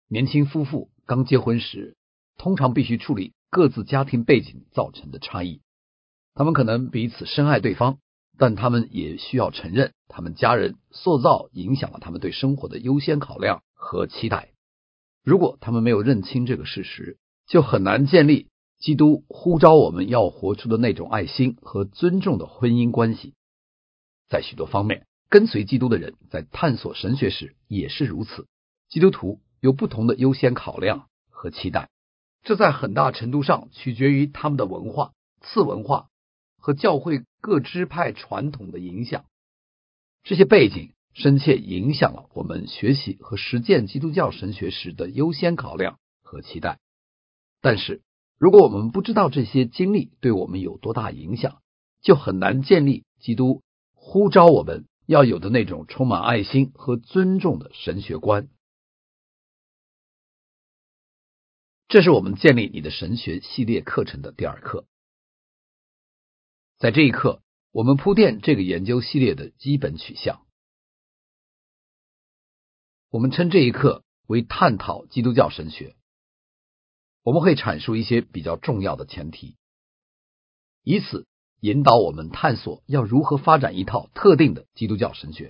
年轻夫妇刚结婚时，通常必须处理各自家庭背景造成的差异。他们可能彼此深爱对方，但他们也需要承认，他们家人塑造影响了他们对生活的优先考量和期待。如果他们没有认清这个事实，就很难建立基督呼召我们要活出的那种爱心和尊重的婚姻关系。在许多方面，跟随基督的人在探索神学时也是如此。基督徒有不同的优先考量和期待，这在很大程度上取决于他们的文化、次文化和教会各支派传统的影响。这些背景深切影响了我们学习和实践基督教神学时的优先考量和期待。但是，如果我们不知道这些经历对我们有多大影响，就很难建立基督呼召我们要有的那种充满爱心和尊重的神学观。这是我们建立你的神学系列课程的第2课。在这一课，我们铺垫这个研究系列的基本取向。我们称这一课为探讨基督教神学。我们会阐述一些比较重要的前提，以此引导我们探索要如何发展一套特定的基督教神学。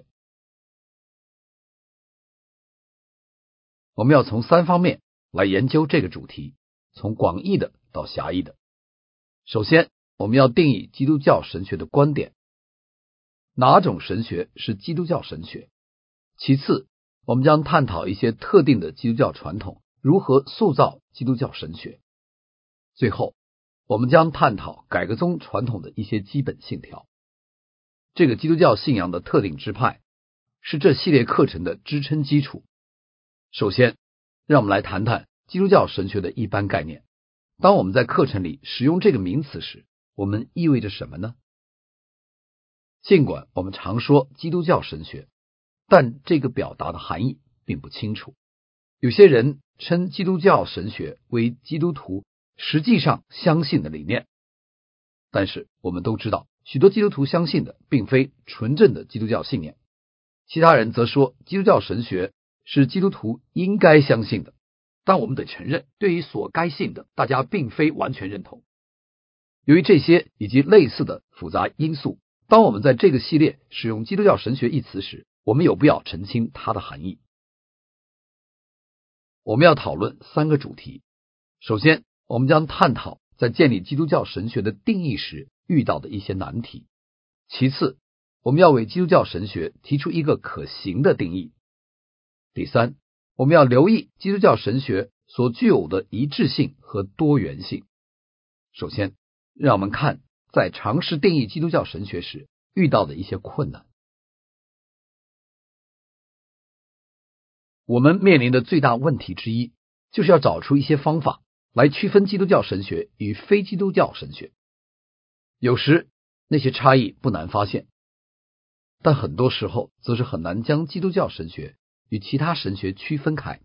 我们要从3方面来研究这个主题，从广义的到狭义的。首先，我们要定义基督教神学的观点，哪种神学是基督教神学。其次，我们将探讨一些特定的基督教传统如何塑造基督教神学。最后，我们将探讨改革宗传统的一些基本信条。这个基督教信仰的特定支派是这系列课程的支撑基础。首先，让我们来谈谈基督教神学的一般概念。当我们在课程里使用这个名词时，我们意味着什么呢？尽管我们常说基督教神学，但这个表达的含义并不清楚。有些人称基督教神学为基督徒实际上相信的理念，但是我们都知道，许多基督徒相信的并非纯正的基督教信念。其他人则说基督教神学是基督徒应该相信的，但我们得承认，对于所该信的，大家并非完全认同。由于这些以及类似的复杂因素，当我们在这个系列使用基督教神学一词时，我们有必要澄清它的含义。我们要讨论3个主题。首先，我们将探讨在建立基督教神学的定义时遇到的一些难题。其次，我们要为基督教神学提出一个可行的定义。第三，我们要留意基督教神学所具有的一致性和多元性。首先，让我们看在尝试定义基督教神学时遇到的一些困难。我们面临的最大问题之一，就是要找出一些方法来区分基督教神学与非基督教神学。有时那些差异不难发现，但很多时候则是很难将基督教神学与其他神学区分开。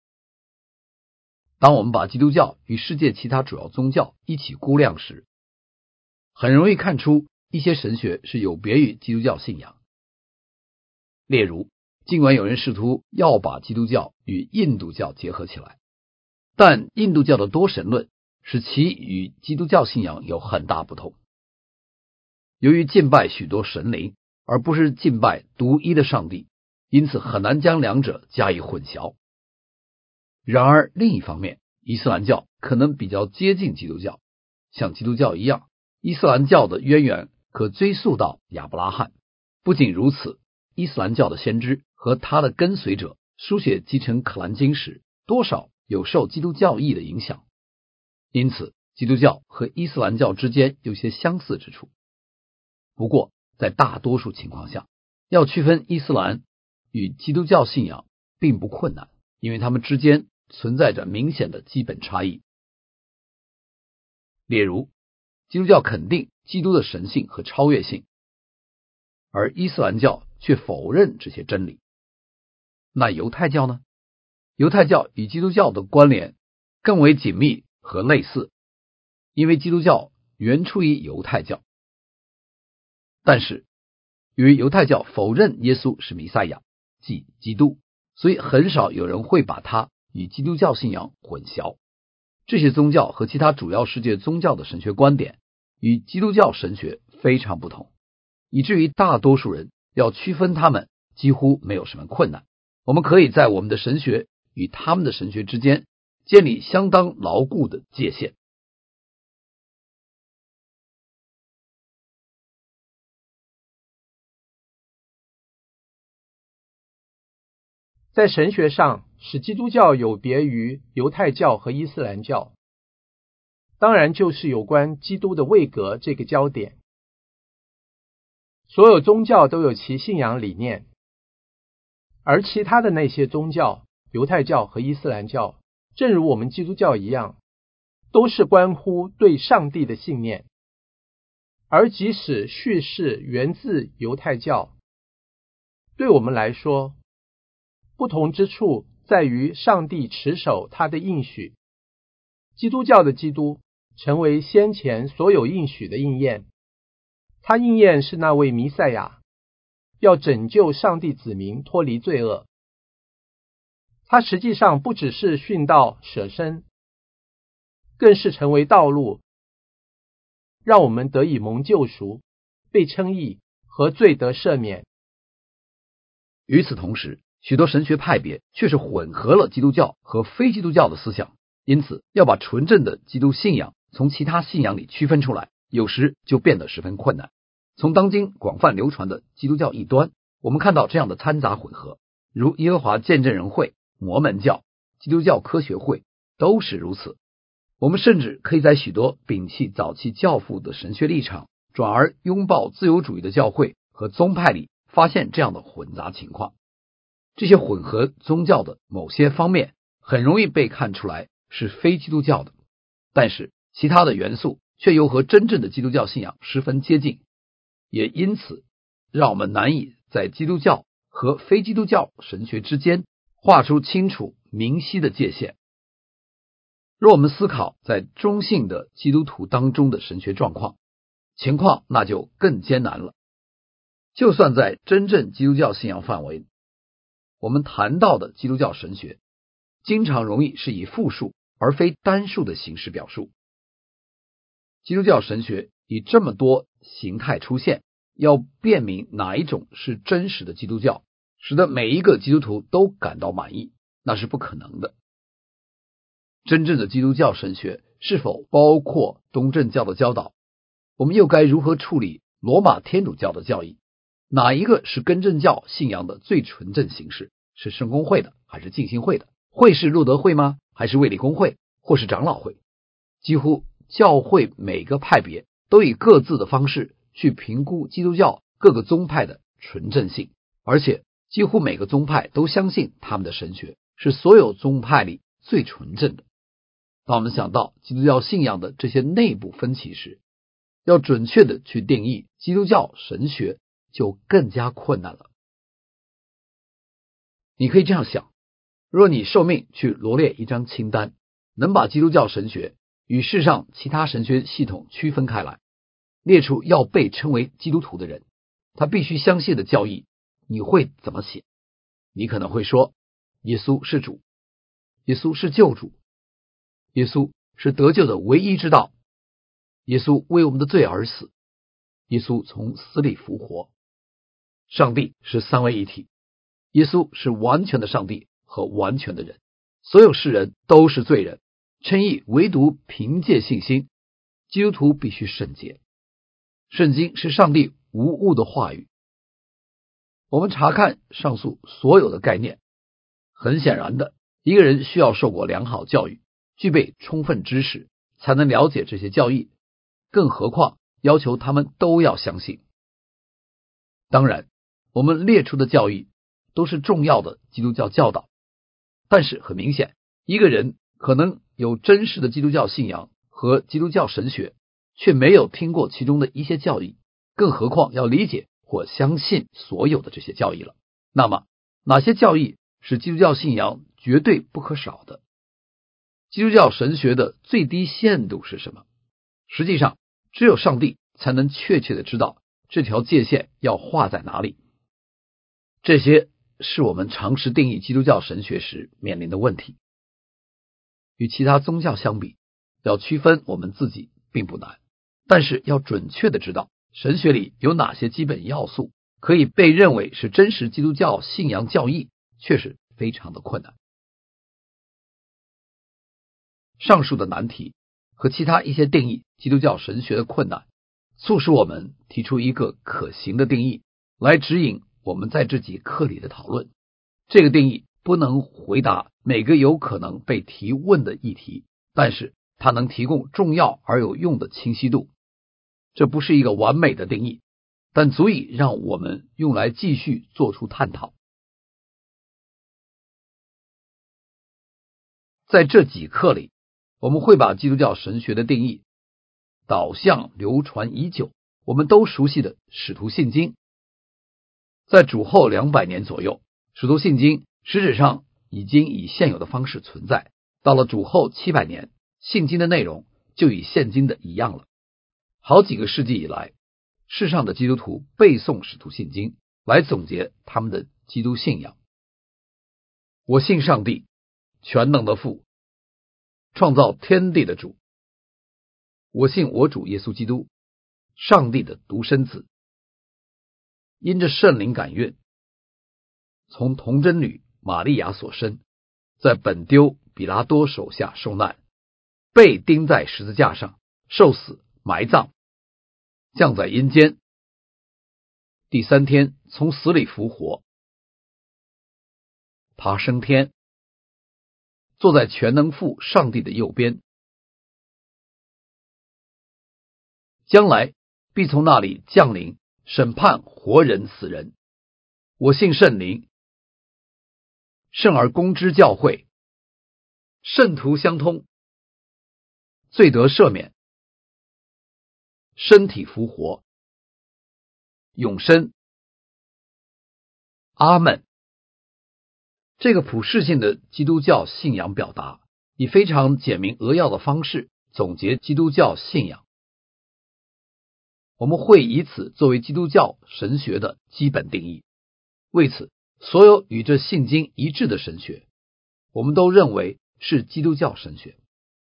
当我们把基督教与世界其他主要宗教一起估量时，很容易看出一些神学是有别于基督教信仰。例如，尽管有人试图要把基督教与印度教结合起来，但印度教的多神论使其与基督教信仰有很大不同。由于敬拜许多神灵，而不是敬拜独一的上帝，因此很难将两者加以混淆。然而另一方面，伊斯兰教可能比较接近基督教，像基督教一样，伊斯兰教的渊源可追溯到亚伯拉罕。不仅如此，伊斯兰教的先知和他的跟随者书写继承可兰经时，多少有受基督教义的影响，因此基督教和伊斯兰教之间有些相似之处。不过在大多数情况下，要区分伊斯兰与基督教信仰并不困难，因为它们之间存在着明显的基本差异。例如，基督教肯定基督的神性和超越性，而伊斯兰教却否认这些真理。那犹太教呢？犹太教与基督教的关联更为紧密和类似，因为基督教原出于犹太教。但是由于犹太教否认耶稣是弥赛亚，即基督，所以很少有人会把他与基督教信仰混淆。这些宗教和其他主要世界宗教的神学观点与基督教神学非常不同，以至于大多数人要区分他们几乎没有什么困难。我们可以在我们的神学与他们的神学之间建立相当牢固的界限。 在神学上，使基督教有别于犹太教和伊斯兰教，当然就是有关基督的位格这个焦点。所有宗教都有其信仰理念，而其他的那些宗教，犹太教和伊斯兰教，正如我们基督教一样，都是关乎对上帝的信念。而即使叙事源自犹太教，对我们来说，不同之处在于上帝持守他的应许。基督教的基督成为先前所有应许的应验，他应验是那位弥赛亚，要拯救上帝子民脱离罪恶。他实际上不只是殉道舍身，更是成为道路，让我们得以蒙救赎，被称义和罪得赦免。 与此同时，许多神学派别却是混合了基督教和非基督教的思想，因此要把纯正的基督信仰从其他信仰里区分出来，有时就变得十分困难。从当今广泛流传的基督教异端，我们看到这样的掺杂混合，如耶和华见证人会、摩门教、基督教科学会都是如此。我们甚至可以在许多摒弃早期教父的神学立场，转而拥抱自由主义的教会和宗派里发现这样的混杂情况。这些混合宗教的某些方面很容易被看出来是非基督教的，但是其他的元素却又和真正的基督教信仰十分接近，也因此让我们难以在基督教和非基督教神学之间画出清楚明晰的界限。若我们思考在中信的基督徒当中的神学情况那就更艰难了。就算在真正基督教信仰范围，我们谈到的基督教神学经常容易是以复数而非单数的形式表述。基督教神学以这么多形态出现，要辨明哪一种是真实的基督教，使得每一个基督徒都感到满意，那是不可能的。真正的基督教神学是否包括东正教的教导？我们又该如何处理罗马天主教的教义？哪一个是根正教信仰的最纯正形式？是圣公会的还是浸信会的？会是路德会吗？还是卫理公会或是长老会？几乎教会每个派别都以各自的方式去评估基督教各个宗派的纯正性，而且几乎每个宗派都相信他们的神学是所有宗派里最纯正的。当我们想到基督教信仰的这些内部分歧时，要准确的去定义基督教神学就更加困难了。你可以这样想，若你受命去罗列一张清单，能把基督教神学与世上其他神学系统区分开来，列出要被称为基督徒的人，他必须相信的教义，你会怎么写？你可能会说，耶稣是主，耶稣是救主，耶稣是得救的唯一之道，耶稣为我们的罪而死，耶稣从死里复活，上帝是三位一体，耶稣是完全的上帝和完全的人，所有世人都是罪人，称义唯独凭借信心，基督徒必须圣洁。圣经是上帝无误的话语。我们查看上述所有的概念，很显然的，一个人需要受过良好教育，具备充分知识，才能了解这些教义，更何况要求他们都要相信。当然，我们列出的教义都是重要的基督教教导，但是很明显，一个人可能有真实的基督教信仰和基督教神学，却没有听过其中的一些教义，更何况要理解或相信所有的这些教义了。那么，哪些教义是基督教信仰绝对不可少的？基督教神学的最低限度是什么？实际上，只有上帝才能确切的知道这条界限要画在哪里。这些是我们尝试定义基督教神学时面临的问题。 与其他宗教相比，要区分我们自己并不难，但是要准确的知道神学里有哪些基本要素可以被认为是真实基督教信仰教义，确实非常的困难。上述的难题和其他一些定义基督教神学的困难，促使我们提出一个可行的定义，来指引我们在这节课里的讨论。这个定义不能回答每个有可能被提问的议题，但是它能提供重要而有用的清晰度。这不是一个完美的定义，但足以让我们用来继续做出探讨。在这几课里，我们会把基督教神学的定义导向流传已久，我们都熟悉的使徒信经。在主后200年左右，使徒信经实质上已经以现有的方式存在。到了主后700年，信经的内容就与现今的一样了。好几个世纪以来，世上的基督徒背诵使徒信经，来总结他们的基督信仰。我信上帝，全能的父，创造天地的主。我信我主耶稣基督，上帝的独生子，因着圣灵感孕，从童贞女玛利亚所生，在本丢比拉多手下受难，被钉在十字架上，受死，埋葬，降在阴间，第3天从死里复活，爬升天，坐在全能父上帝的右边，将来必从那里降临，审判活人死人。我信圣灵，圣而公之教会，圣徒相通，罪得赦免，身体复活，永生。阿们。这个普世性的基督教信仰表达，以非常简明扼要的方式总结基督教信仰。我们会以此作为基督教神学的基本定义。为此，所有与这信经一致的神学，我们都认为是基督教神学。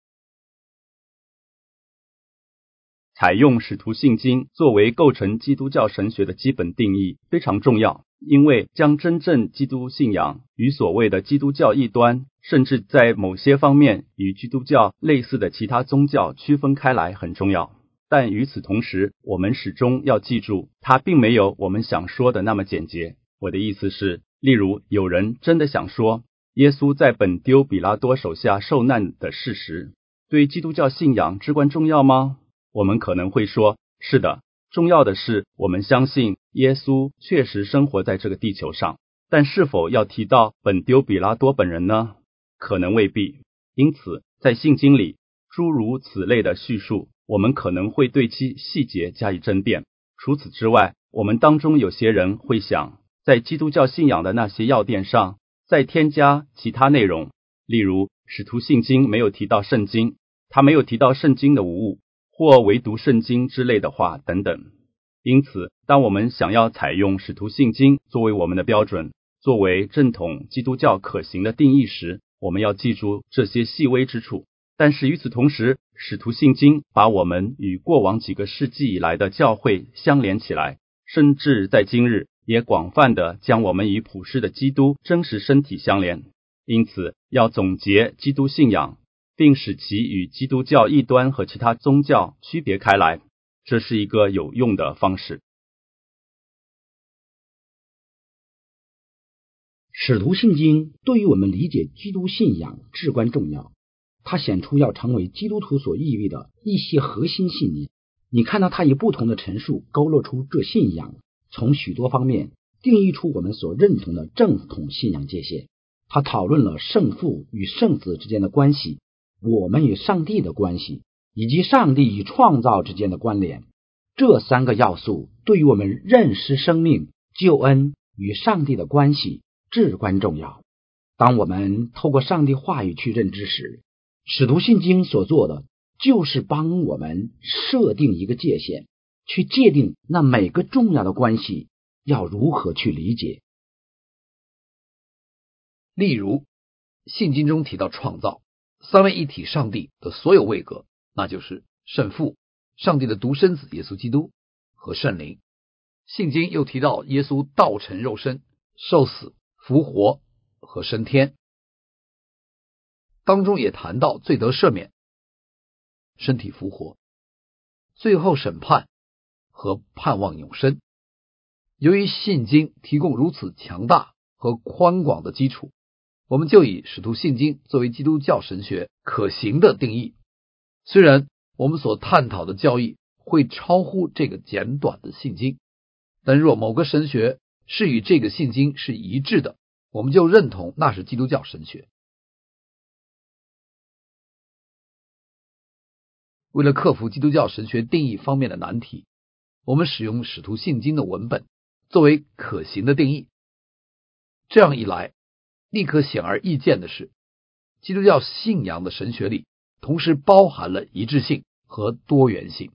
采用使徒信经作为构成基督教神学的基本定义非常重要，因为将真正基督信仰与所谓的基督教异端，甚至在某些方面与基督教类似的其他宗教区分开来很重要。但与此同时，我们始终要记住，它并没有我们想说的那么简洁。我的意思是，例如有人真的想说，耶稣在本丢比拉多手下受难的事实，对基督教信仰至关重要吗？我们可能会说，是的，重要的是我们相信耶稣确实生活在这个地球上，但是否要提到本丢比拉多本人呢？可能未必。因此，在信经里，诸如此类的叙述，我们可能会对其细节加以争辩。除此之外，我们当中有些人会想，在基督教信仰的那些要点上，再添加其他内容，例如使徒信经没有提到圣经，他没有提到圣经的无误，或唯独圣经之类的话等等。因此，当我们想要采用使徒信经作为我们的标准，作为正统基督教可行的定义时，我们要记住这些细微之处。但是与此同时，使徒信经把我们与过往几个世纪以来的教会相连起来，甚至在今日也广泛地将我们与普世的基督真实身体相连。因此，要总结基督信仰，并使其与基督教异端和其他宗教区别开来，这是一个有用的方式。 使徒信经对于我们理解基督信仰至关重要，它显出要成为基督徒所意味的一些核心信念。你看到它以不同的陈述勾勒出这信仰从许多方面定义出我们所认同的正统信仰界限。他讨论了圣父与圣子之间的关系，我们与上帝的关系，以及上帝与创造之间的关联。这3个要素对于我们认识生命、救恩与上帝的关系至关重要。当我们透过上帝话语去认知时，使徒信经所做的就是帮我们设定一个界限，去界定那每个重要的关系要如何去理解。 例如，信经中提到创造， 三位一体上帝的所有位格，那就是圣父、上帝的独生子耶稣基督和圣灵。信经又提到耶稣道成肉身、受死、复活和升天，当中也谈到罪得赦免、身体复活、最后审判和盼望永生。由于信经提供如此强大和宽广的基础，我们就以使徒信经作为基督教神学可行的定义。虽然我们所探讨的教义会超乎这个简短的信经，但若某个神学是与这个信经是一致的，我们就认同那是基督教神学。为了克服基督教神学定义方面的难题，我们使用使徒信经的文本作为可行的定义。这样一来，立刻显而易见的是，基督教信仰的神学里同时包含了一致性和多元性。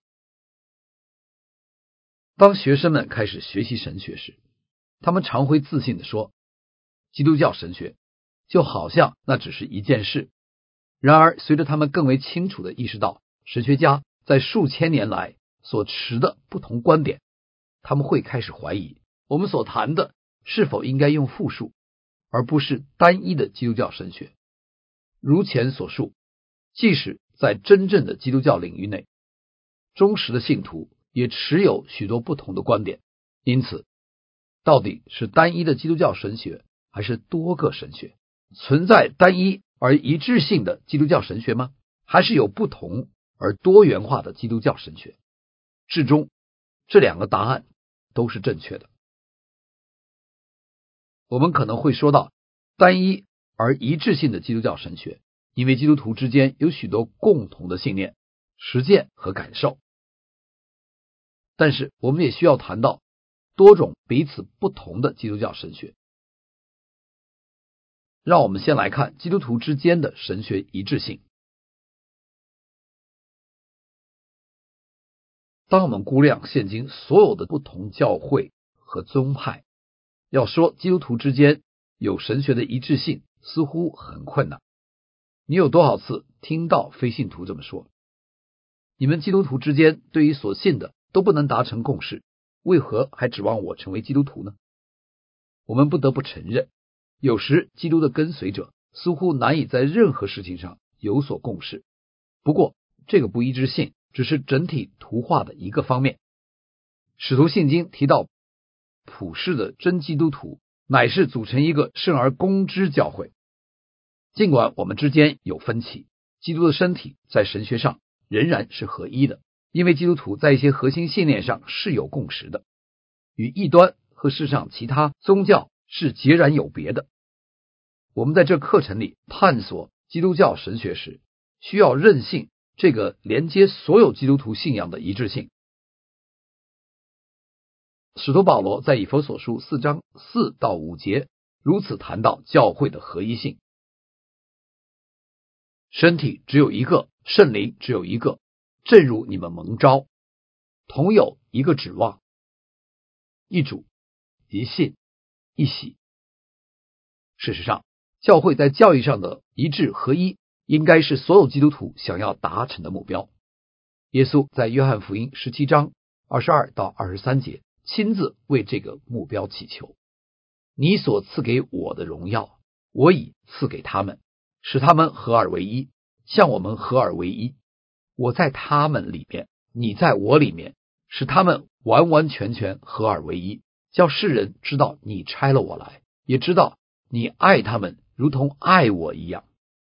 当学生们开始学习神学时，他们常会自信地说，基督教神学就好像那只是一件事。然而随着他们更为清楚地意识到神学家在数千年来所持的不同观点，他们会开始怀疑我们所谈的是否应该用复数而不是单一的基督教神学。如前所述，即使在真正的基督教领域内，忠实的信徒也持有许多不同的观点。因此，到底是单一的基督教神学还是多个神学？存在单一而一致性的基督教神学吗？还是有不同而多元化的基督教神学？至终，这两个答案都是正确的。我们可能会说到单一而一致性的基督教神学，因为基督徒之间有许多共同的信念、实践和感受。但是我们也需要谈到多种彼此不同的基督教神学。让我们先来看基督徒之间的神学一致性。当我们估量现今所有的不同教会和宗派，要说基督徒之间有神学的一致性，似乎很困难。你有多少次听到非信徒这么说？你们基督徒之间对于所信的都不能达成共识，为何还指望我成为基督徒呢？我们不得不承认，有时基督的跟随者似乎难以在任何事情上有所共识。不过，这个不一致性只是整体图画的一个方面。使徒信经提到，普世的真基督徒乃是组成一个圣而公之教会。尽管我们之间有分歧，基督的身体在神学上仍然是合一的，因为基督徒在一些核心信念上是有共识的，与异端和世上其他宗教是截然有别的。我们在这课程里探索基督教神学时，需要认信这个连接所有基督徒信仰的一致性。使徒保罗在以弗所书4章4到5节如此谈到教会的合一性。身体只有一个，圣灵只有一个，正如你们蒙召，同有一个指望，一主，一信，一洗。事实上，教会在教义上的一致合一，应该是所有基督徒想要达成的目标。耶稣在约翰福音17章22到23节亲自为这个目标祈求。你所赐给我的荣耀，我已赐给他们，使他们合而为一，像我们合而为一。我在他们里面，你在我里面，使他们完完全全合而为一，叫世人知道你差了我来，也知道你爱他们如同爱我一样。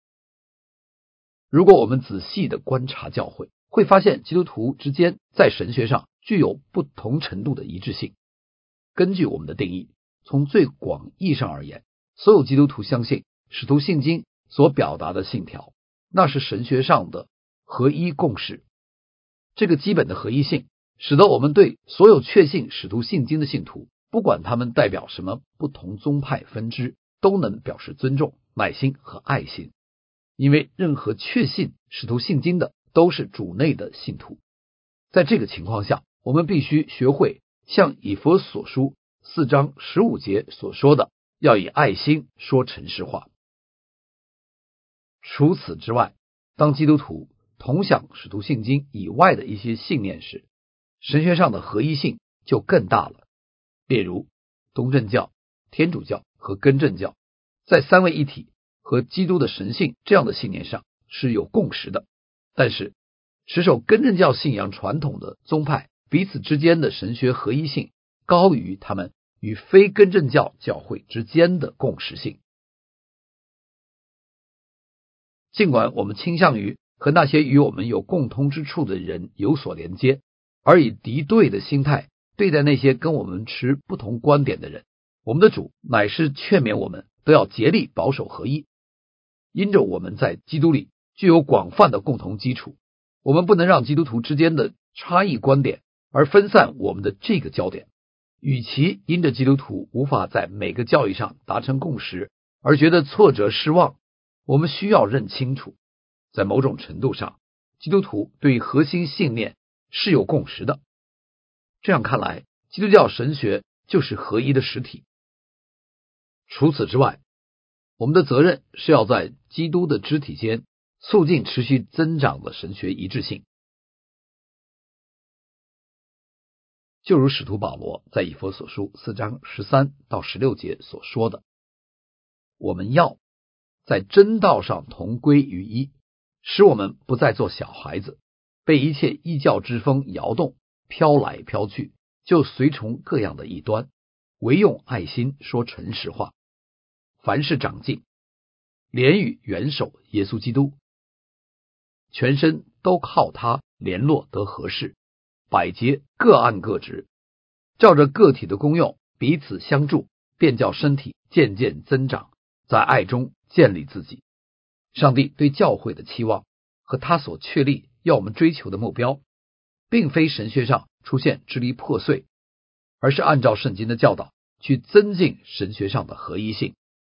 如果我们仔细的观察教会，会发现基督徒之间在神学上具有不同程度的一致性。根据我们的定义，从最广义上而言，所有基督徒相信使徒信经所表达的信条，那是神学上的合一共识。这个基本的合一性使得我们对所有确信使徒信经的信徒，不管他们代表什么不同宗派分支，都能表示尊重、耐心和爱心。因为任何确信使徒信经的都是主内的信徒。在这个情况下，我们必须学会像以弗所书4章15节所说的，要以爱心说诚实话。 除此之外，当基督徒同享使徒信经以外的一些信念时，神学上的合一性就更大了。例如东正教、天主教和根正教在三位一体和基督的神性这样的信念上是有共识的，但是持守根正教信仰传统的宗派彼此之间的神学合一性高于他们与非根正教教会之间的共识性。尽管我们倾向于和那些与我们有共通之处的人有所连接，而以敌对的心态对待那些跟我们持不同观点的人，我们的主乃是劝勉我们都要竭力保守合一。因着我们在基督里具有广泛的共同基础，我们不能让基督徒之间的差异观点而分散我们的这个焦点。与其因着基督徒无法在每个教义上达成共识而觉得挫折失望，我们需要认清楚，在某种程度上，基督徒对核心信念是有共识的。这样看来，基督教神学就是合一的实体。除此之外，我们的责任是要在基督的肢体间促进持续增长的神学一致性。就如使徒保罗在以弗所书4章13到16节所说的，我们要在真道上同归于一，使我们不再做小孩子，被一切异教之风摇动，飘来飘去，就随从各样的异端，唯用爱心说诚实话。凡事长进，连与元首耶稣基督，全身都靠他联络得合适，百节各按各职，照着个体的功用彼此相助，便叫身体渐渐增长，在爱中建立自己。上帝对教会的期望和他所确立要我们追求的目标，并非神学上出现支离破碎，而是按照圣经的教导去增进神学上的合一性。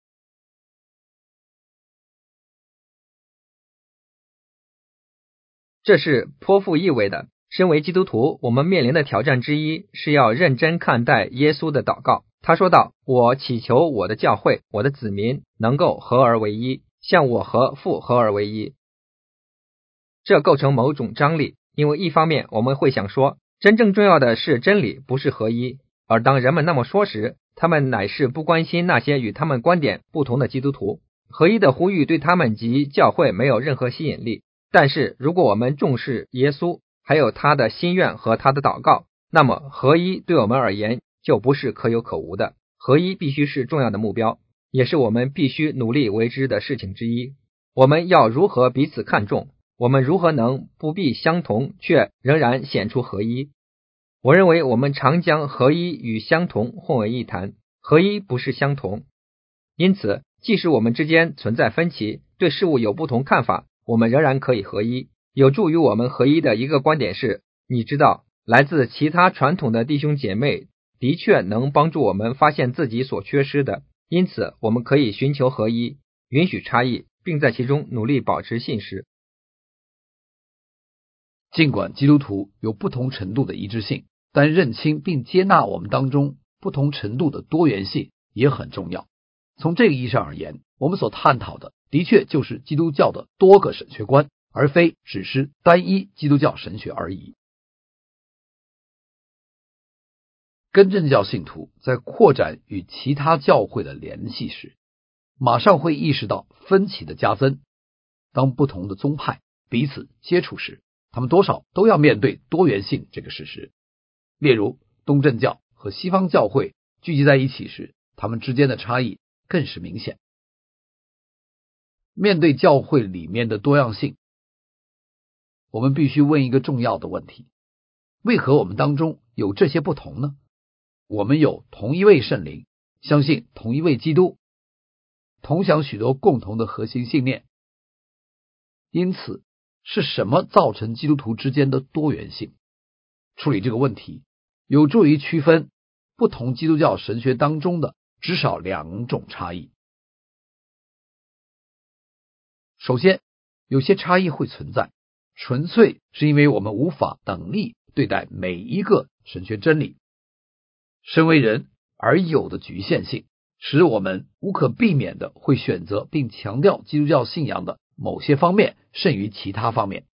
这是颇富意味的。身为基督徒，我们面临的挑战之一是要认真看待耶稣的祷告。他说道，我祈求我的教会，我的子民能够合而为一，像我和父合而为一。这构成某种张力，因为一方面我们会想说，真正重要的是真理，不是合一。而当人们那么说时，他们乃是不关心那些与他们观点不同的基督徒。合一的呼吁对他们及教会没有任何吸引力。但是如果我们重视耶稣，还有他的心愿和他的祷告，那么合一对我们而言就不是可有可无的。合一必须是重要的目标，也是我们必须努力为之的事情之一。我们要如何彼此看重？我们如何能不必相同却仍然显出合一？我认为我们常将合一与相同混为一谈，合一不是相同。因此即使我们之间存在分歧，对事物有不同看法，我们仍然可以合一。有助于我们合一的一个观点是，你知道，来自其他传统的弟兄姐妹的确能帮助我们发现自己所缺失的，因此我们可以寻求合一，允许差异，并在其中努力保持信实。 尽管基督徒有不同程度的一致性，但认清并接纳我们当中不同程度的多元性也很重要。从这个意义上而言，我们所探讨的的确就是基督教的多个神学观，而非只是单一基督教神学而已。根正教信徒在扩展与其他教会的联系时，马上会意识到分歧的加增。当不同的宗派彼此接触时，他们多少都要面对多元性这个事实。例如东正教和西方教会聚集在一起时，他们之间的差异更是明显。面对教会里面的多样性，我们必须问一个重要的问题：为何我们当中有这些不同呢？我们有同一位圣灵，相信同一位基督，同享许多共同的核心信念。因此，是什么造成基督徒之间的多元性？处理这个问题，有助于区分不同基督教神学当中的至少两种差异。首先，有些差异会存在，纯粹是因为我们无法等力对待每一个神学真理。身为人而有的局限性，使我们无可避免的会选择并强调基督教信仰的某些方面胜于其他方面。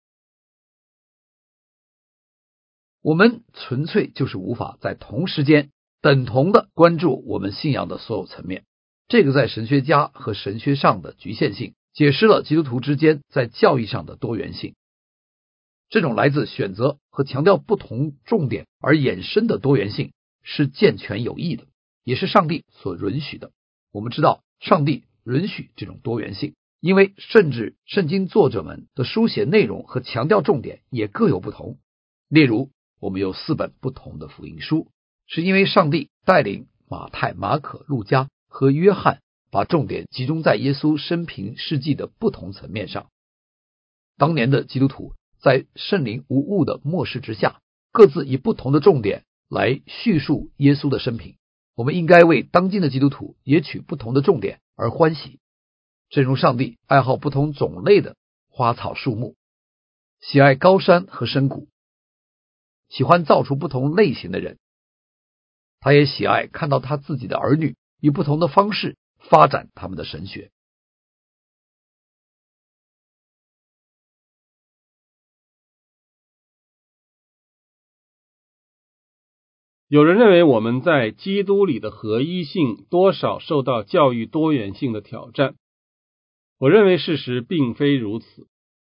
我们纯粹就是无法在同时间等同的关注我们信仰的所有层面。这个在神学家和神学上的局限性，解释了基督徒之间在教义上的多元性。这种来自选择和强调不同重点而衍生的多元性是健全有益的，也是上帝所允许的。我们知道上帝允许这种多元性，因为甚至圣经作者们的书写内容和强调重点也各有不同。例如我们有4本不同的福音书，是因为上帝带领马太、马可、路加和约翰把重点集中在耶稣生平事迹的不同层面上。当年的基督徒在圣灵无误的默示之下，各自以不同的重点来叙述耶稣的生平。我们应该为当今的基督徒也取不同的重点而欢喜，正如上帝爱好不同种类的花草树木，喜爱高山和深谷，喜欢造出不同类型的人，他也喜爱看到他自己的儿女以不同的方式发展他们的神学。 有人认为我们在基督里的合一性多少受到教育多元性的挑战。我认为事实并非如此。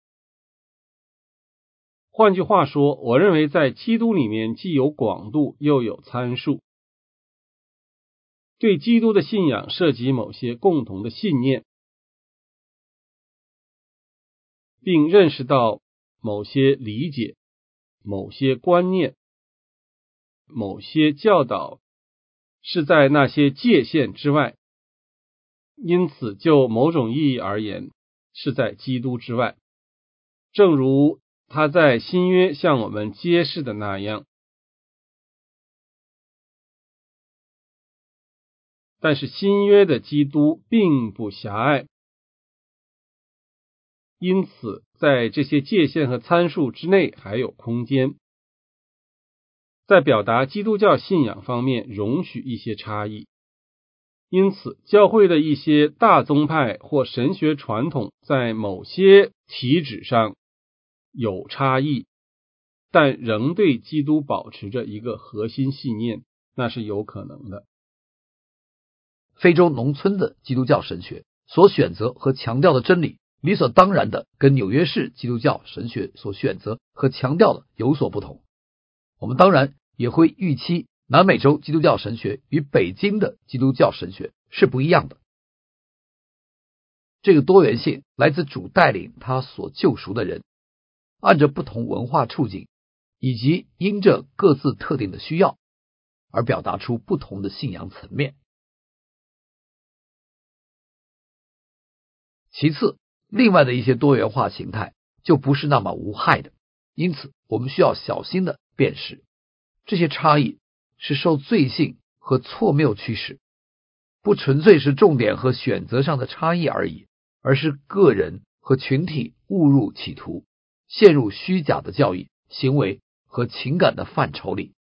换句话说，我认为在基督里面既有广度又有参数。对基督的信仰涉及某些共同的信念，并认识到某些理解、某些观念、某些教导是在那些界限之外，因此就某种意义而言是在基督之外，正如他在新约向我们揭示的那样。但是新约的基督并不狭隘，因此在这些界限和参数之内还有空间。在表达基督教信仰方面容许一些差异，因此教会的一些大宗派或神学传统在某些体旨上有差异，但仍对基督保持着一个核心信念，那是有可能的。 非洲农村的基督教神学所选择和强调的真理，理所当然的跟纽约市基督教神学所选择和强调的有所不同。我们当然也会预期南美洲基督教神学与北京的基督教神学是不一样的。这个多元性来自主带领他所救赎的人，按着不同文化处境以及因着各自特定的需要而表达出不同的信仰层面。其次，另外的一些多元化形态就不是那么无害的，因此我们需要小心的辨识。这些差异是受罪性和错谬驱使，不纯粹是重点和选择上的差异而已，而是个人和群体误入歧途，陷入虚假的教义、行为和情感的范畴里。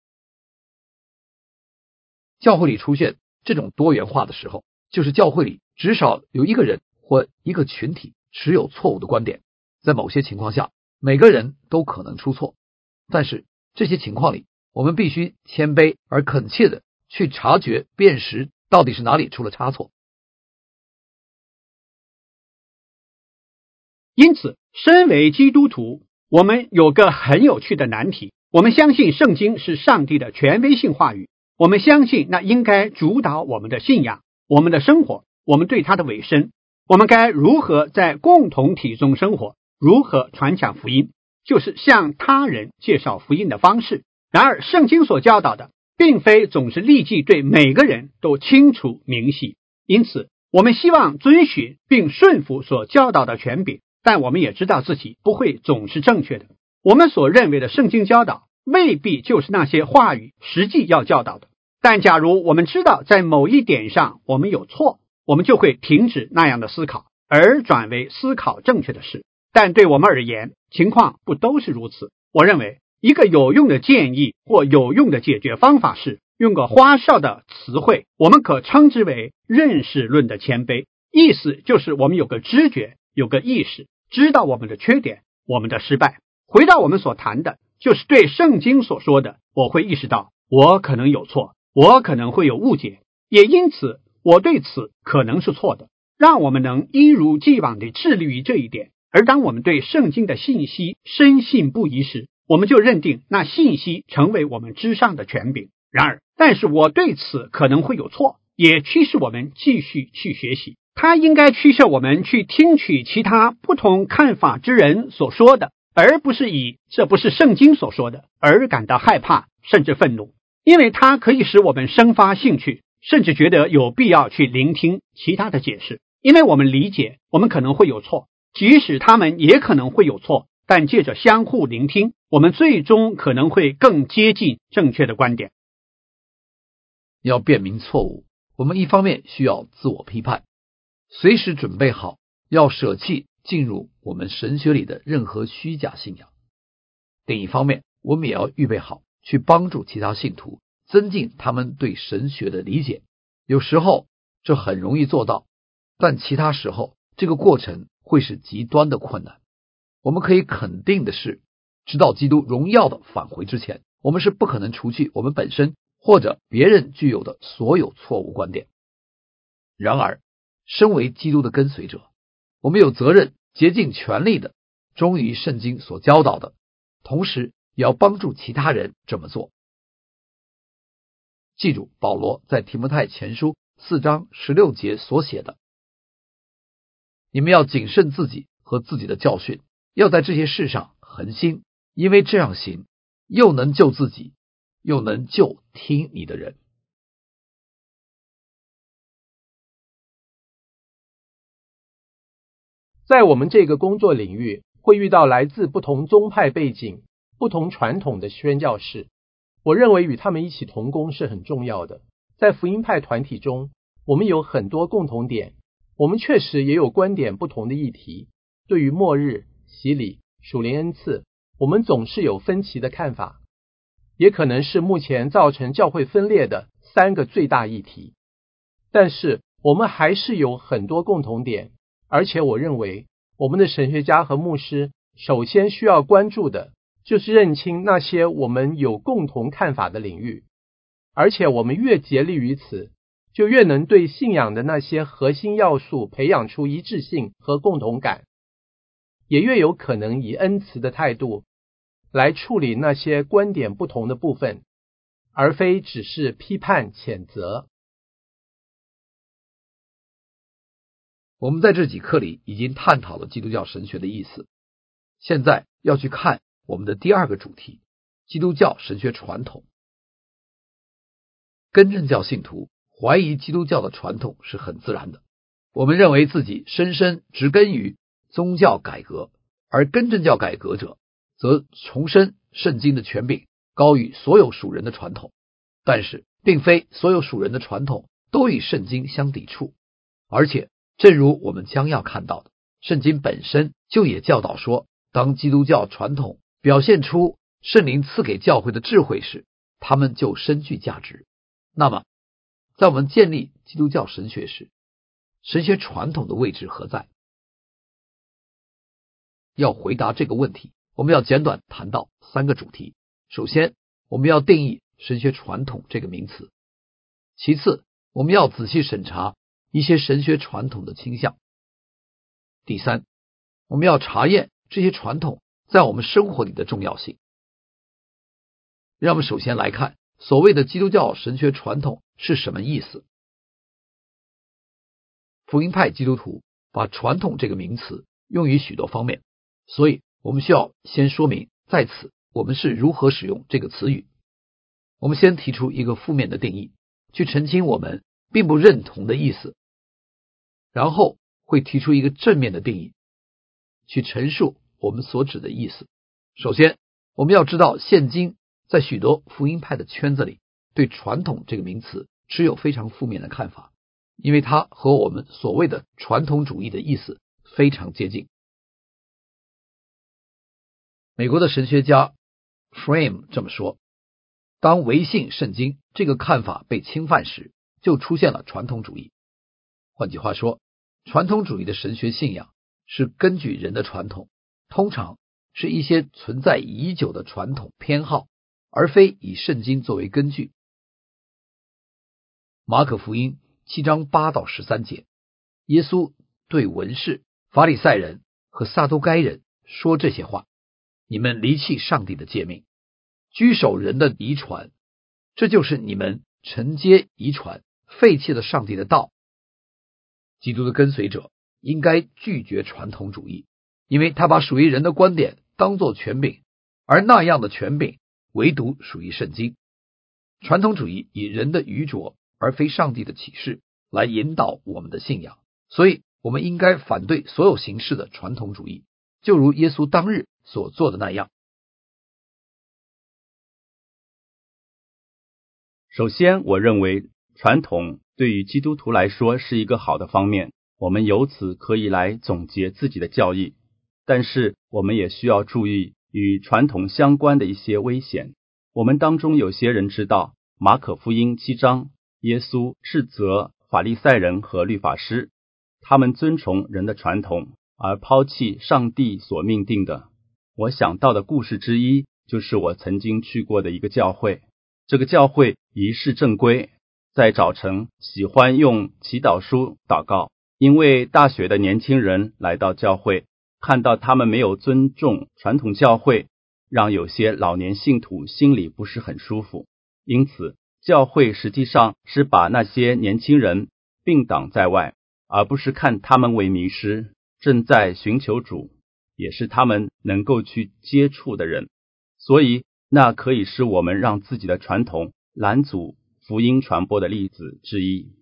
教会里出现这种多元化的时候，就是教会里至少有一个人或一个群体持有错误的观点。在某些情况下，每个人都可能出错，但是这些情况里，我们必须谦卑而恳切的去察觉辨识到底是哪里出了差错。 因此，身为基督徒，我们有个很有趣的难题。我们相信圣经是上帝的权威性话语，我们相信那应该主导我们的信仰、我们的生活、我们对它的委身。我们该如何在共同体中生活，如何传讲福音，就是向他人介绍福音的方式。然而圣经所教导的并非总是立即对每个人都清楚明细，因此我们希望遵循并顺服所教导的权柄，但我们也知道自己不会总是正确的。我们所认为的圣经教导未必就是那些话语实际要教导的，但假如我们知道在某一点上我们有错，我们就会停止那样的思考，而转为思考正确的事。但对我们而言，情况不都是如此。我认为一个有用的建议或有用的解决方法是用个花哨的词汇，我们可称之为认识论的谦卑。意思就是我们有个知觉， 有个意识，知道我们的缺点，我们的失败。回到我们所谈的，就是对圣经所说的，我会意识到我可能有错，我可能会有误解，也因此我对此可能是错的。让我们能一如既往地致力于这一点。而当我们对圣经的信息深信不疑时，我们就认定那信息成为我们之上的权柄。然而，但是我对此可能会有错，也驱使我们继续去学习。它应该驱使我们去听取其他不同看法之人所说的，而不是以这不是圣经所说的而感到害怕甚至愤怒，因为它可以使我们生发兴趣，甚至觉得有必要去聆听其他的解释。因为我们理解我们可能会有错，即使他们也可能会有错，但借着相互聆听，我们最终可能会更接近正确的观点。 要辨明错误，我们一方面需要自我批判，随时准备好要舍弃进入我们神学里的任何虚假信仰。另一方面，我们也要预备好去帮助其他信徒增进他们对神学的理解。有时候这很容易做到，但其他时候这个过程会是极端的困难。我们可以肯定的是，直到基督荣耀的返回之前，我们是不可能除去我们本身或者别人具有的所有错误观点。然而，身为基督的跟随者，我们有责任竭尽全力的忠于圣经所教导的，同时也要帮助其他人这么做。记住保罗在提摩太前书4章16节所写的，你们要谨慎自己和自己的教训，要在这些事上恒心，因为这样行，又能救自己，又能救听你的人。 在我们这个工作领域，会遇到来自不同宗派背景、不同传统的宣教士。我认为与他们一起同工是很重要的。在福音派团体中，我们有很多共同点，我们确实也有观点不同的议题。对于末日、洗礼、属灵恩赐，我们总是有分歧的看法，也可能是目前造成教会分裂的3个最大议题。但是我们还是有很多共同点，而且我认为我们的神学家和牧师首先需要关注的就是认清那些我们有共同看法的领域，而且我们越竭力于此，就越能对信仰的那些核心要素培养出一致性和共同感，也越有可能以恩慈的态度来处理那些观点不同的部分，而非只是批判谴责。 我们在这几课里已经探讨了基督教神学的意思，现在要去看我们的第2个主题，基督教神学传统。根正教信徒怀疑基督教的传统是很自然的，我们认为自己深深植根于宗教改革，而根正教改革者则重申圣经的权柄高于所有属人的传统。但是并非所有属人的传统都与圣经相抵触，而且正如我们将要看到的，圣经本身就也教导说，当基督教传统表现出圣灵赐给教会的智慧时，他们就深具价值。那么在我们建立基督教神学时，神学传统的位置何在？要回答这个问题，我们要简短谈到3个主题。首先，我们要定义神学传统这个名词。其次，我们要仔细审查一些神学传统的倾向。第三，我们要查验这些传统在我们生活里的重要性。让我们首先来看所谓的基督教神学传统是什么意思。福音派基督徒把传统这个名词用于许多方面，所以我们需要先说明在此我们是如何使用这个词语。我们先提出一个负面的定义，去澄清我们并不认同的意思，然后会提出一个正面的定义，去陈述我们所指的意思。首先，我们要知道现今在许多福音派的圈子里，对传统这个名词持有非常负面的看法，因为它和我们所谓的传统主义的意思非常接近。美国的神学家 Frame 这么说，当唯信圣经这个看法被侵犯时，就出现了传统主义。换句话说，传统主义的神学信仰是根据人的传统，通常是一些存在已久的传统偏好，而非以圣经作为根据。马可福音7章8到13节，耶稣对文士、法利赛人和撒都该人说这些话：你们离弃上帝的诫命，居守人的遗传，这就是你们承接遗传，废弃了上帝的道。基督的跟随者应该拒绝传统主义，因为他把属于人的观点当作权柄，而那样的权柄唯独属于圣经。传统主义以人的愚拙而非上帝的启示来引导我们的信仰，所以我们应该反对所有形式的传统主义，就如耶稣当日所做的那样。 首先，我认为传统对于基督徒来说是一个好的方面，我们由此可以来总结自己的教义。但是我们也需要注意与传统相关的一些危险。我们当中有些人知道马可福音7章，耶稣斥责法利赛人和律法师，他们遵从人的传统，而抛弃上帝所命定的。我想到的故事之一，就是我曾经去过的一个教会。这个教会仪式正规，在早晨喜欢用祈祷书祷告，因为大学的年轻人来到教会，看到他们没有尊重传统教会，让有些老年信徒心里不是很舒服。因此教会实际上是把那些年轻人并挡在外，而不是看他们为迷失，正在寻求主，也是他们能够去接触的人。所以那可以是我们让自己的传统拦阻福音传播的例子之一。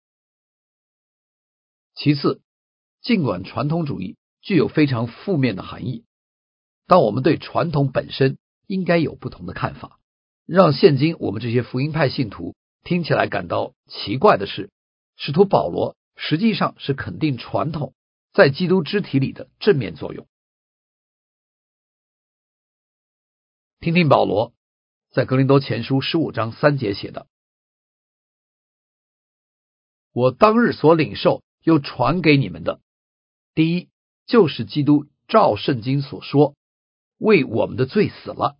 其次，尽管传统主义具有非常负面的含义，但我们对传统本身应该有不同的看法。让现今我们这些福音派信徒听起来感到奇怪的是，使徒保罗实际上是肯定传统在基督肢体里的正面作用。听听保罗在格林多前书15章3节写的：我当日所领受又传给你们的，第一，就是基督照圣经所说，为我们的罪死了。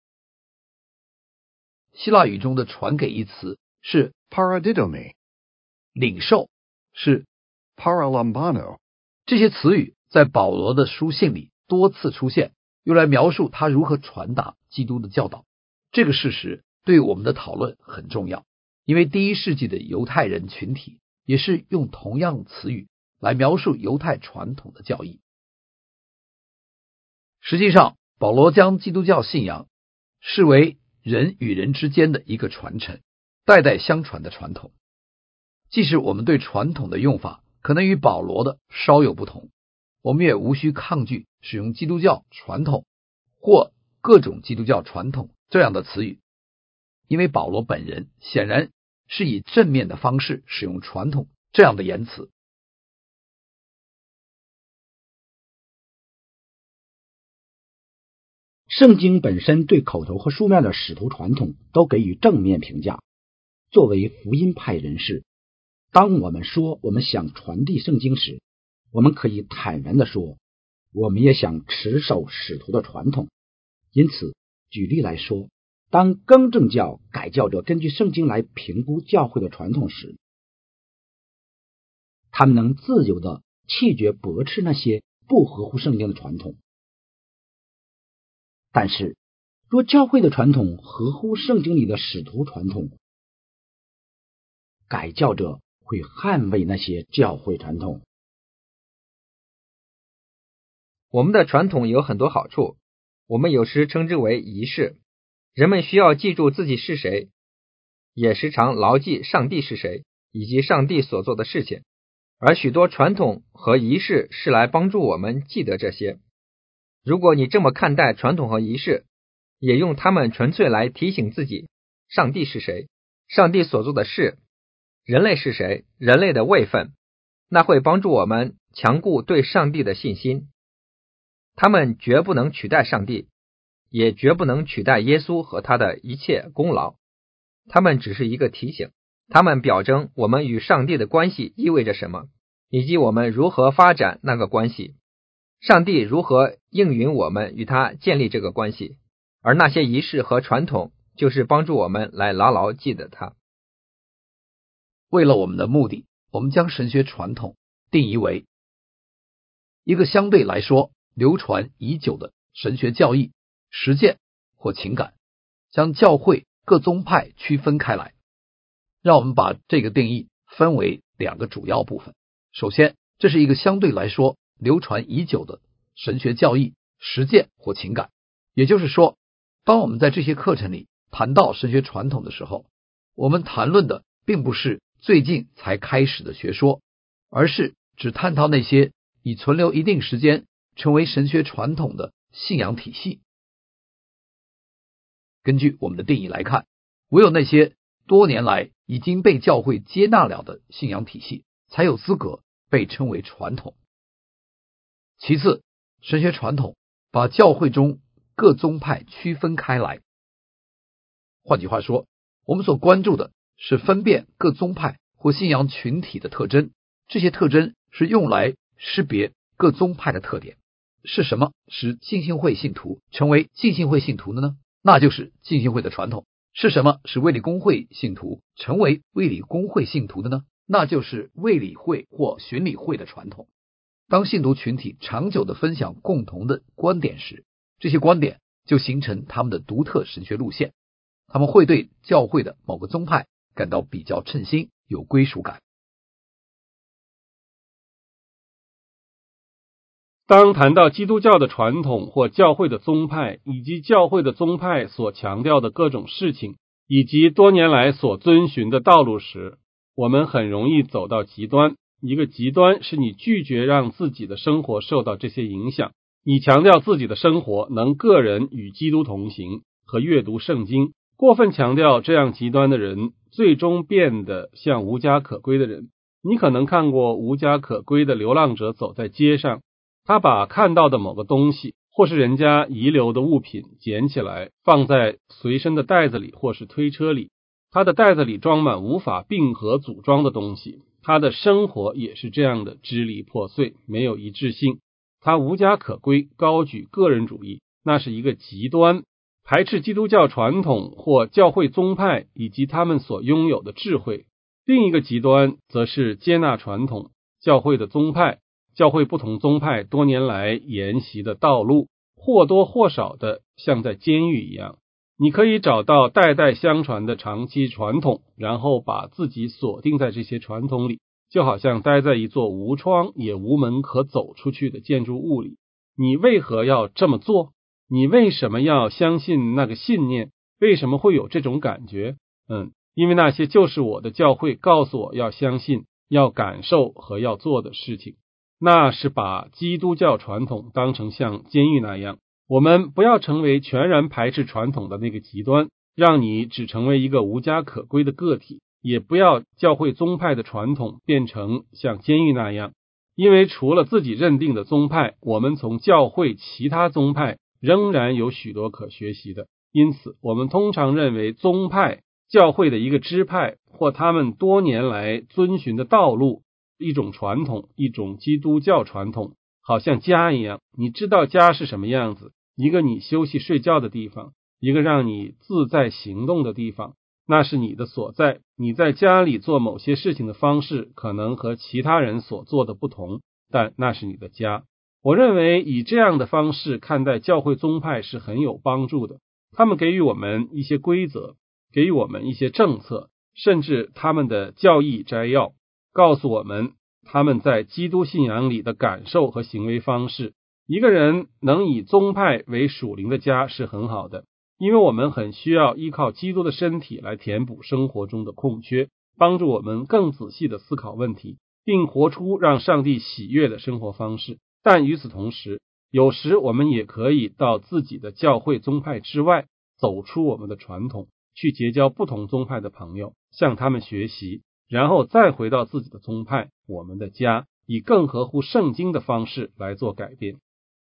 希腊语中的传给一词是 paradidomi， 领受是 paralambano。 这些词语在保罗的书信里多次出现，用来描述他如何传达基督的教导。这个事实对我们的讨论很重要，因为第1世纪的犹太人群体也是用同样词语来描述犹太传统的教义。实际上，保罗将基督教信仰视为人与人之间的一个传承，代代相传的传统。即使我们对传统的用法可能与保罗的稍有不同，我们也无需抗拒使用基督教传统或各种基督教传统这样的词语，因为保罗本人显然是以正面的方式使用传统这样的言辞。 圣经本身对口头和书面的使徒传统都给予正面评价。作为福音派人士，当我们说我们想传递圣经时，我们可以坦然地说，我们也想持守使徒的传统。因此，举例来说，当更正教改教者根据圣经来评估教会的传统时，他们能自由地弃绝驳斥那些不合乎圣经的传统。但是，若教会的传统合乎圣经里的使徒传统，改教者会捍卫那些教会传统。 我们的传统有很多好处，我们有时称之为仪式。人们需要记住自己是谁，也时常牢记上帝是谁，以及上帝所做的事情。而许多传统和仪式是来帮助我们记得这些。如果你这么看待传统和仪式，也用它们纯粹来提醒自己上帝是谁，上帝所做的事，人类是谁，人类的位分，那会帮助我们强固对上帝的信心。他们绝不能取代上帝，也绝不能取代耶稣和他的一切功劳。他们只是一个提醒，他们表征我们与上帝的关系意味着什么，以及我们如何发展那个关系。 上帝如何应允我们与他建立这个关系，而那些仪式和传统就是帮助我们来牢牢记得它。 为了我们的目的，我们将神学传统定义为一个相对来说流传已久的神学教义、实践或情感，将教会各宗派区分开来。让我们把这个定义分为2个主要部分。首先，这是一个相对来说流传已久的神学教义、实践或情感，也就是说，当我们在这些课程里谈到神学传统的时候，我们谈论的并不是最近才开始的学说，而是只探讨那些已存留一定时间成为神学传统的信仰体系。根据我们的定义来看，唯有那些多年来已经被教会接纳了的信仰体系，才有资格被称为传统。其次，神学传统把教会中各宗派区分开来。换句话说，我们所关注的是分辨各宗派或信仰群体的特征，这些特征是用来识别各宗派的特点。是什么使浸信会信徒成为浸信会信徒的呢？那就是浸信会的传统。是什么使卫理公会信徒成为卫理公会信徒的呢？那就是卫理会或巡理会的传统。当信徒群体长久地分享共同的观点时，这些观点就形成他们的独特神学路线，他们会对教会的某个宗派感到比较称心，有归属感。 当谈到基督教的传统或教会的宗派，以及教会的宗派所强调的各种事情，以及多年来所遵循的道路时，我们很容易走到极端。一个极端是你拒绝让自己的生活受到这些影响，你强调自己的生活能个人与基督同行和阅读圣经。过分强调这样极端的人，最终变得像无家可归的人。你可能看过无家可归的流浪者走在街上，他把看到的某个东西或是人家遗留的物品捡起来，放在随身的袋子里或是推车里。他的袋子里装满无法并合组装的东西，他的生活也是这样的支离破碎，没有一致性。他无家可归，高举个人主义，那是一个极端，排斥基督教传统或教会宗派以及他们所拥有的智慧。另一个极端则是接纳传统教会的宗派，教会不同宗派多年来沿袭的道路，或多或少的像在监狱一样。你可以找到代代相传的长期传统，然后把自己锁定在这些传统里，就好像待在一座无窗也无门可走出去的建筑物里。你为何要这么做？你为什么要相信那个信念？为什么会有这种感觉？因为那些就是我的教会告诉我要相信、要感受和要做的事情。那是把基督教传统当成像监狱那样。我们不要成为全然排斥传统的那个极端，让你只成为一个无家可归的个体，也不要教会宗派的传统变成像监狱那样。因为除了自己认定的宗派，我们从教会其他宗派仍然有许多可学习的。因此，我们通常认为宗派、教会的一个支派或他们多年来遵循的道路，一种传统，一种基督教传统，好像家一样。你知道家是什么样子，一个你休息睡觉的地方，一个让你自在行动的地方，那是你的所在。你在家里做某些事情的方式可能和其他人所做的不同，但那是你的家。我认为以这样的方式看待教会宗派是很有帮助的。他们给予我们一些规则，给予我们一些政策，甚至他们的教义摘要，告诉我们他们在基督信仰里的感受和行为方式。一个人能以宗派为属灵的家是很好的，因为我们很需要依靠基督的身体来填补生活中的空缺，帮助我们更仔细地思考问题，并活出让上帝喜悦的生活方式。但与此同时，有时我们也可以到自己的教会宗派之外，走出我们的传统，去结交不同宗派的朋友，向他们学习，然后再回到自己的宗派，我们的家，以更合乎圣经的方式来做改变。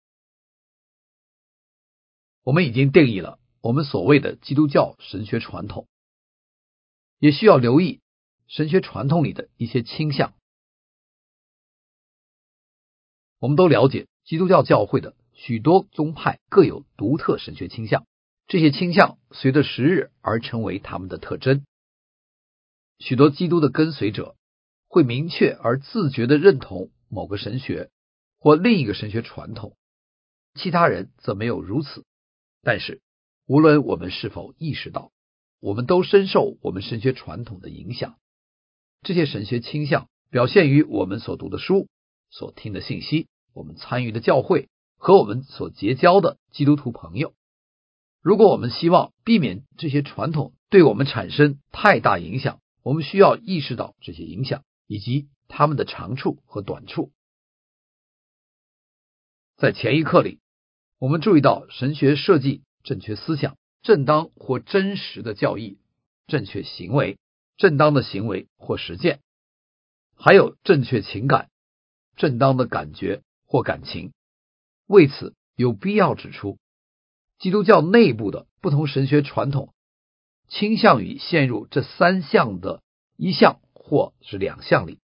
我们已经定义了我们所谓的基督教神学传统，也需要留意神学传统里的一些倾向。我们都了解基督教教会的许多宗派各有独特神学倾向，这些倾向随着时日而成为他们的特征。许多基督的跟随者会明确而自觉地认同某个神学或另一个神学传统，其他人则没有如此。但是无论我们是否意识到，我们都深受我们神学传统的影响。这些神学倾向表现于我们所读的书、所听的信息、我们参与的教会和我们所结交的基督徒朋友。如果我们希望避免这些传统对我们产生太大影响，我们需要意识到这些影响以及他们的长处和短处。在前一课里，我们注意到神学设计正确思想、正当或真实的教义、正确行为、正当的行为或实践，还有正确情感、正当的感觉或感情。为此，有必要指出，基督教内部的不同神学传统倾向于陷入这三项的一项或是两项里。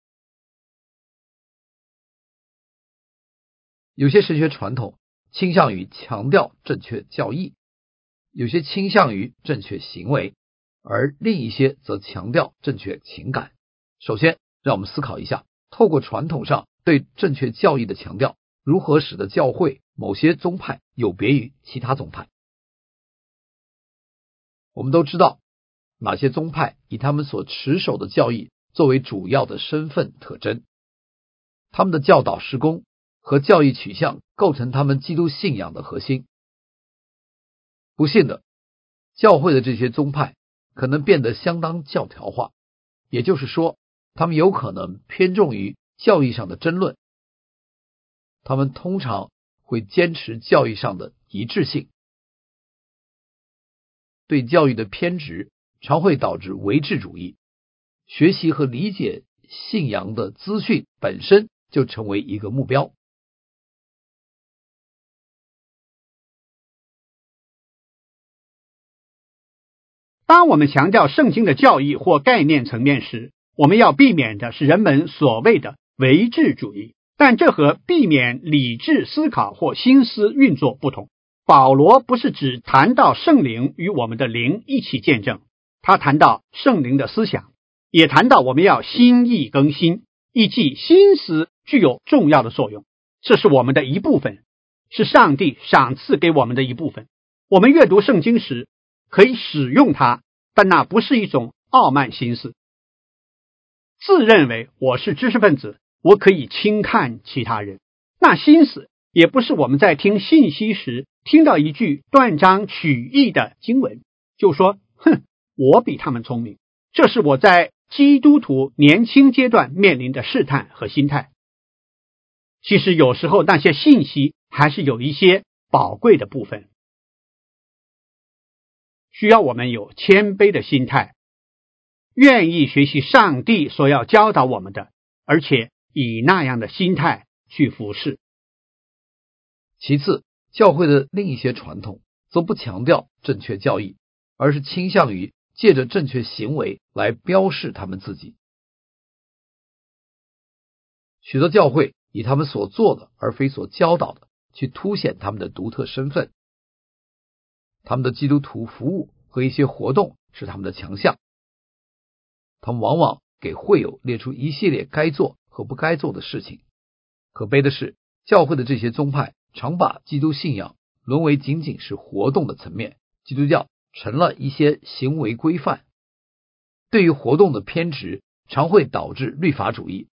有些神学传统倾向于强调正确教义，有些倾向于正确行为，而另一些则强调正确情感。首先，让我们思考一下，透过传统上对正确教义的强调，如何使得教会某些宗派有别于其他宗派。我们都知道，哪些宗派以他们所持守的教义作为主要的身份特征，他们的教导事工和教义取向构成他们基督信仰的核心。不幸的，教会的这些宗派可能变得相当教条化，也就是说，他们有可能偏重于教义上的争论。他们通常会坚持教义上的一致性。对教育的偏执常会导致唯志主义，学习和理解信仰的资讯本身就成为一个目标。 当我们强调圣经的教义或概念层面时，我们要避免的是人们所谓的唯志主义，但这和避免理智思考或心思运作不同。保罗不是只谈到圣灵与我们的灵一起见证，他谈到圣灵的思想，也谈到我们要心意更新，以及心思具有重要的作用，这是我们的一部分，是上帝赏赐给我们的一部分。我们阅读圣经时可以使用它，但那不是一种傲慢心思，自认为我是知识分子，我可以轻看其他人。那心思也不是我们在听信息时听到一句断章取义的经文就说我比他们聪明。这是我在基督徒年轻阶段面临的试探和心态。其实有时候那些信息还是有一些宝贵的部分，需要我们有谦卑的心态，愿意学习上帝所要教导我们的，而且以那样的心态去服侍。 其次，教会的另一些传统则不强调正确教义，而是倾向于借着正确行为来标示他们自己。许多教会以他们所做的而非所教导的去凸显他们的独特身份。他们的基督徒服务和一些活动是他们的强项。他们往往给会友列出一系列该做和不该做的事情。可悲的是，教会的这些宗派常把基督信仰沦为仅仅是活动的层面，基督教成了一些行为规范。对于活动的偏执常会导致律法主义。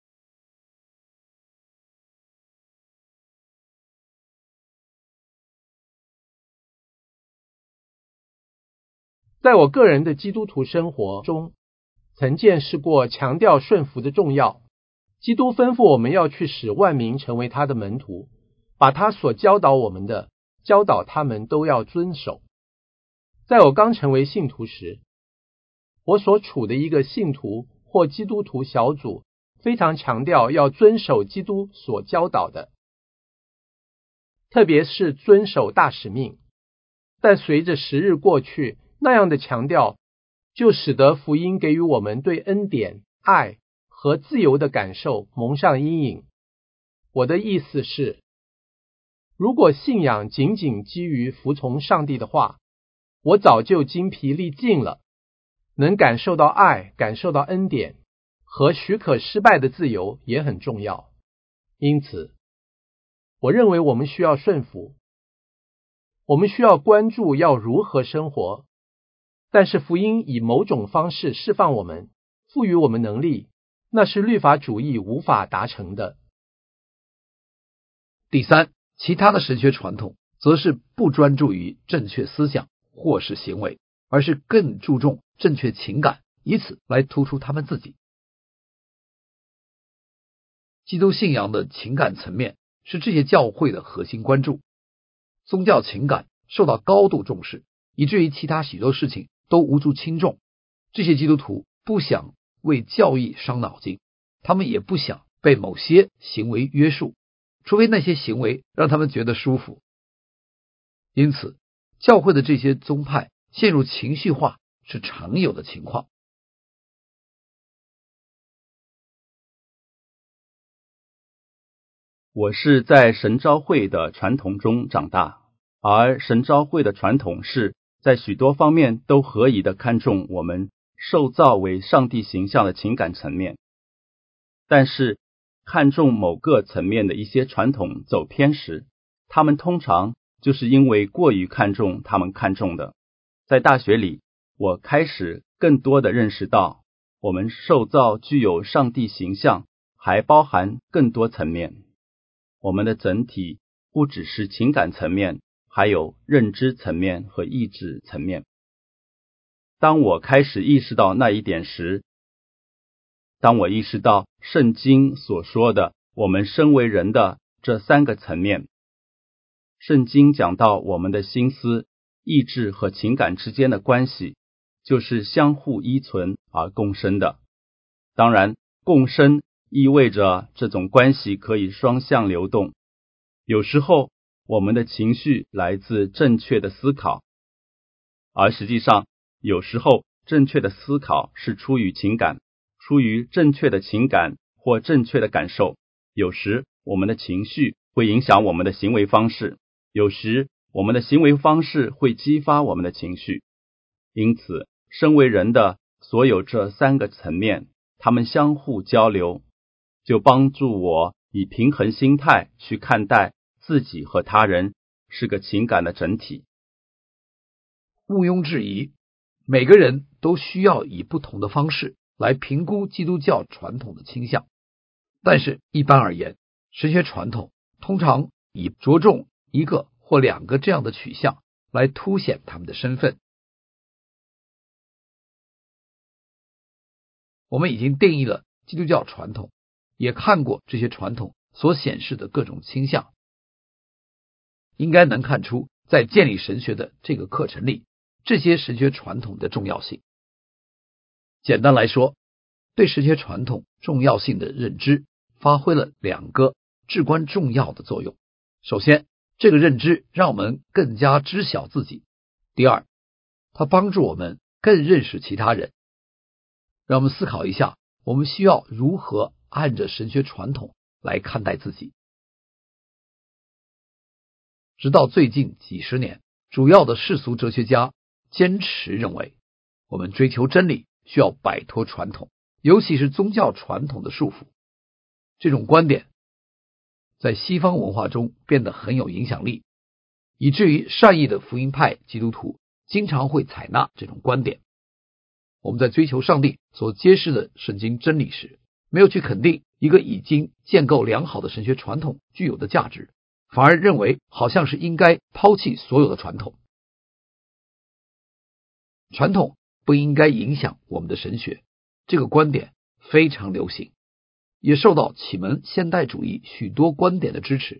在我个人的基督徒生活中，曾见识过强调顺服的重要。基督吩咐我们要去使万民成为他的门徒，把他所教导我们的教导他们都要遵守。在我刚成为信徒时，我所处的一个信徒或基督徒小组非常强调要遵守基督所教导的，特别是遵守大使命。但随着时日过去，那样的强调就使得福音给予我们对恩典、爱和自由的感受蒙上阴影。我的意思是， 如果信仰仅仅基于服从上帝的话，我早就精疲力尽了。能感受到爱，感受到恩典和许可失败的自由也很重要。因此，我认为我们需要顺服，我们需要关注要如何生活。但是福音以某种方式释放我们，赋予我们能力，那是律法主义无法达成的。 第三，其他的神学传统则是不专注于正确思想或是行为，而是更注重正确情感，以此来突出他们自己。基督信仰的情感层面是这些教会的核心关注，宗教情感受到高度重视，以至于其他许多事情都无足轻重。这些基督徒不想为教义伤脑筋，他们也不想被某些行为约束，除非那些行为让他们觉得舒服。因此，教会的这些宗派陷入情绪化是常有的情况。 我是在神召会的传统中长大，而神召会的传统是在许多方面都合宜的看重我们受造为上帝形象的情感层面，但是看重某个层面的一些传统走偏时，他们通常就是因为过于看重他们看重的。在大学里，我开始更多的认识到，我们受造具有上帝形象，还包含更多层面。我们的整体不只是情感层面，还有认知层面和意志层面。当我开始意识到那一点时，当我意识到圣经所说的我们身为人的这三个层面，圣经讲到我们的心思、意志和情感之间的关系，就是相互依存而共生的。当然，共生意味着这种关系可以双向流动。有时候，我们的情绪来自正确的思考，而实际上，有时候正确的思考是出于情感，出于正确的情感或正确的感受。有时，我们的情绪会影响我们的行为方式，有时，我们的行为方式会激发我们的情绪。因此，身为人的所有这三个层面，它们相互交流，就帮助我以平衡心态去看待自己和他人，是个情感的整体。 毋庸置疑，每个人都需要以不同的方式来评估基督教传统的倾向，但是一般而言，神学传统通常以着重一个或两个这样的取向来凸显他们的身份。我们已经定义了基督教传统，也看过这些传统所显示的各种倾向，应该能看出在建立神学的这个课程里，这些神学传统的重要性。简单来说，对神学传统重要性的认知发挥了两个至关重要的作用。首先，这个认知让我们更加知晓自己；第二，它帮助我们更认识其他人。让我们思考一下，我们需要如何按着神学传统来看待自己。直到最近几十年，主要的世俗哲学家坚持认为，我们追求真理需要摆脱传统，尤其是宗教传统的束缚。这种观点在西方文化中变得很有影响力，以至于善意的福音派基督徒经常会采纳这种观点。我们在追求上帝所揭示的圣经真理时，没有去肯定一个已经建构良好的神学传统具有的价值，反而认为好像是应该抛弃所有的传统。传统不应该影响我们的神学，这个观点非常流行，也受到启蒙现代主义许多观点的支持。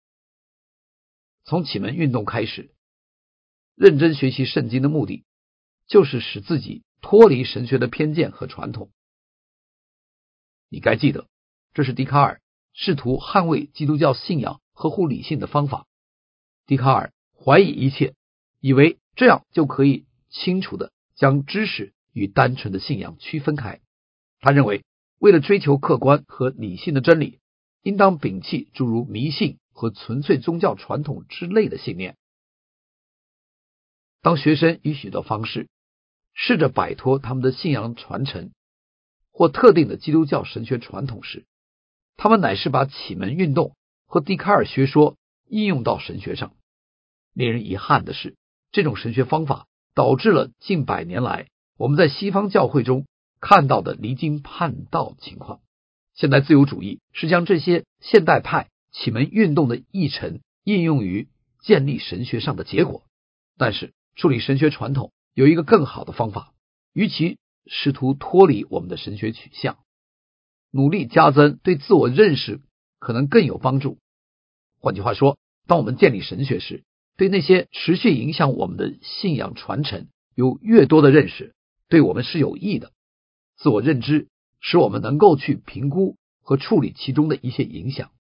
从启蒙运动开始，认真学习圣经的目的就是使自己脱离神学的偏见和传统。你该记得，这是笛卡尔试图捍卫基督教信仰合乎理性的方法。笛卡尔怀疑一切，以为这样就可以清楚地将知识与单纯的信仰区分开。他认为，为了追求客观和理性的真理，应当摒弃诸如迷信和纯粹宗教传统之类的信念。当学生以许多方式试着摆脱他们的信仰传承或特定的基督教神学传统时，他们乃是把启蒙运动和笛卡尔学说应用到神学上。令人遗憾的是，这种神学方法导致了近100年来我们在西方教会中看到的离经叛道情况。现代自由主义是将这些现代派启蒙运动的议程应用于建立神学上的结果。但是处理神学传统有一个更好的方法，与其试图脱离我们的神学取向，努力加增对自我认识可能更有帮助。换句话说，当我们建立神学时，对那些持续影响我们的信仰传承有越多的认识，对我们是有益的。自我认知使我们能够去评估和处理其中的一些影响。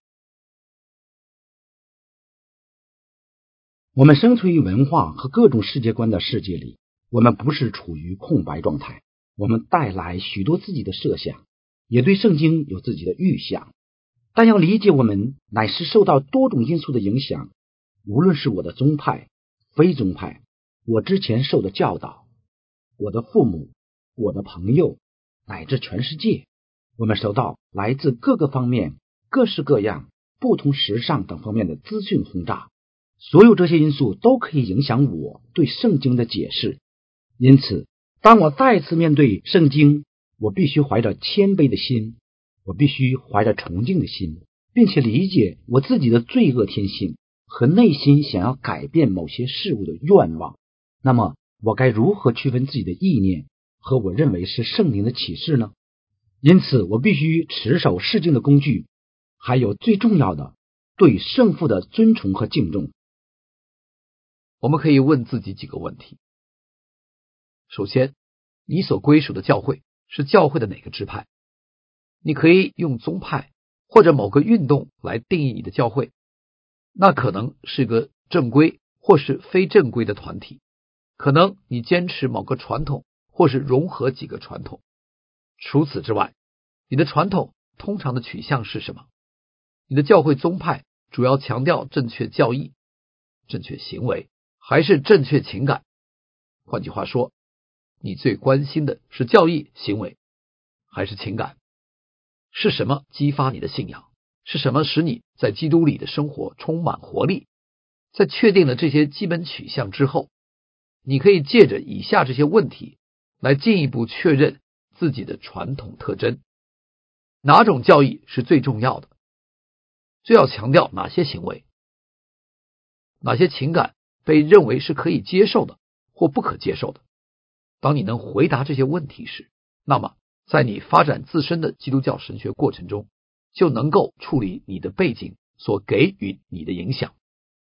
我们生存于文化和各种世界观的世界里，我们不是处于空白状态，我们带来许多自己的设想，也对圣经有自己的预想。但要理解我们乃是受到多种因素的影响，无论是我的宗派、非宗派，我之前受的教导，我的父母、我的朋友，乃至全世界，我们受到来自各个方面、各式各样、不同时尚等方面的资讯轰炸。所有这些因素都可以影响我对圣经的解释。因此，当我再次面对圣经，我必须怀着谦卑的心，我必须怀着崇敬的心，并且理解我自己的罪恶天性和内心想要改变某些事物的愿望。那么，我该如何区分自己的意念和我认为是圣灵的启示呢？因此，我必须持守释经的工具，还有最重要的，对圣父的尊崇和敬重。 我们可以问自己几个问题。首先，你所归属的教会是教会的哪个支派？你可以用宗派或者某个运动来定义你的教会，那可能是个正规或是非正规的团体，可能你坚持某个传统或是融合几个传统。除此之外，你的传统通常的取向是什么？你的教会宗派主要强调正确教义、正确行为，还是正确情感？换句话说，你最关心的是教义、行为，还是情感？是什么激发你的信仰？是什么使你在基督里的生活充满活力？在确定了这些基本取向之后，你可以借着以下这些问题来进一步确认自己的传统特征。哪种教义是最重要的？最要强调哪些行为？哪些情感被认为是可以接受的或不可接受的？当你能回答这些问题时，那么在你发展自身的基督教神学过程中，就能够处理你的背景所给予你的影响。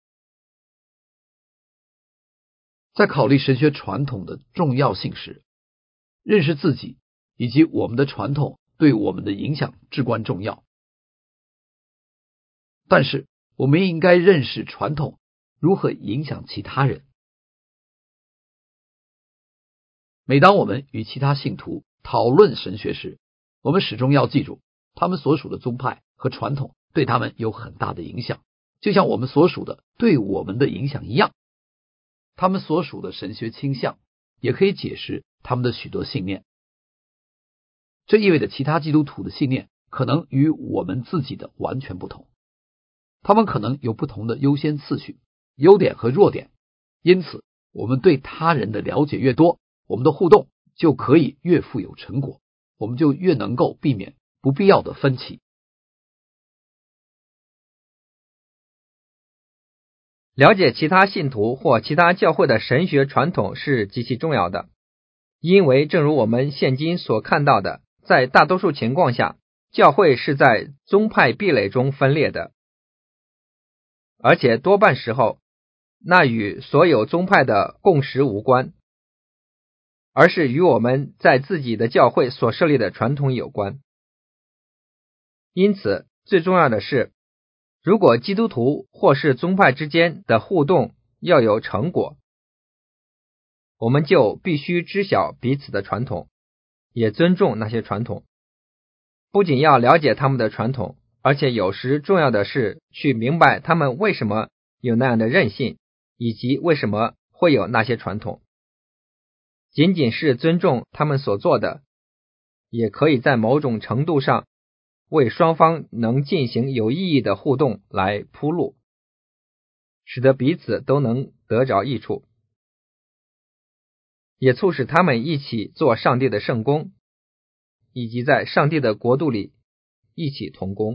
在考虑神学传统的重要性时，认识自己以及我们的传统对我们的影响至关重要。但是我们应该认识传统如何影响其他人。每当我们与其他信徒讨论神学时，我们始终要记住，他们所属的宗派和传统对他们有很大的影响，就像我们所属的对我们的影响一样。他们所属的神学倾向也可以解释他们的许多信念。这意味着其他基督徒的信念可能与我们自己的完全不同，他们可能有不同的优先次序、优点和弱点。因此，我们对他人的了解越多，我们的互动就可以越富有成果，我们就越能够避免不必要的分歧。 了解其他信徒或其他教会的神学传统是极其重要的，因为正如我们现今所看到的，在大多数情况下，教会是在宗派壁垒中分裂的，而且多半时候，那与所有宗派的共识无关，而是与我们在自己的教会所设立的传统有关。因此，最重要的是，如果基督徒或是宗派之间的互动要有成果，我们就必须知晓彼此的传统，也尊重那些传统。不仅要了解他们的传统， 而且有时重要的是去明白他们为什么有那样的韧性，以及为什么会有那些传统。仅仅是尊重他们所做的，也可以在某种程度上为双方能进行有意义的互动来铺路，使得彼此都能得着益处，也促使他们一起做上帝的圣工，以及在上帝的国度里一起同工。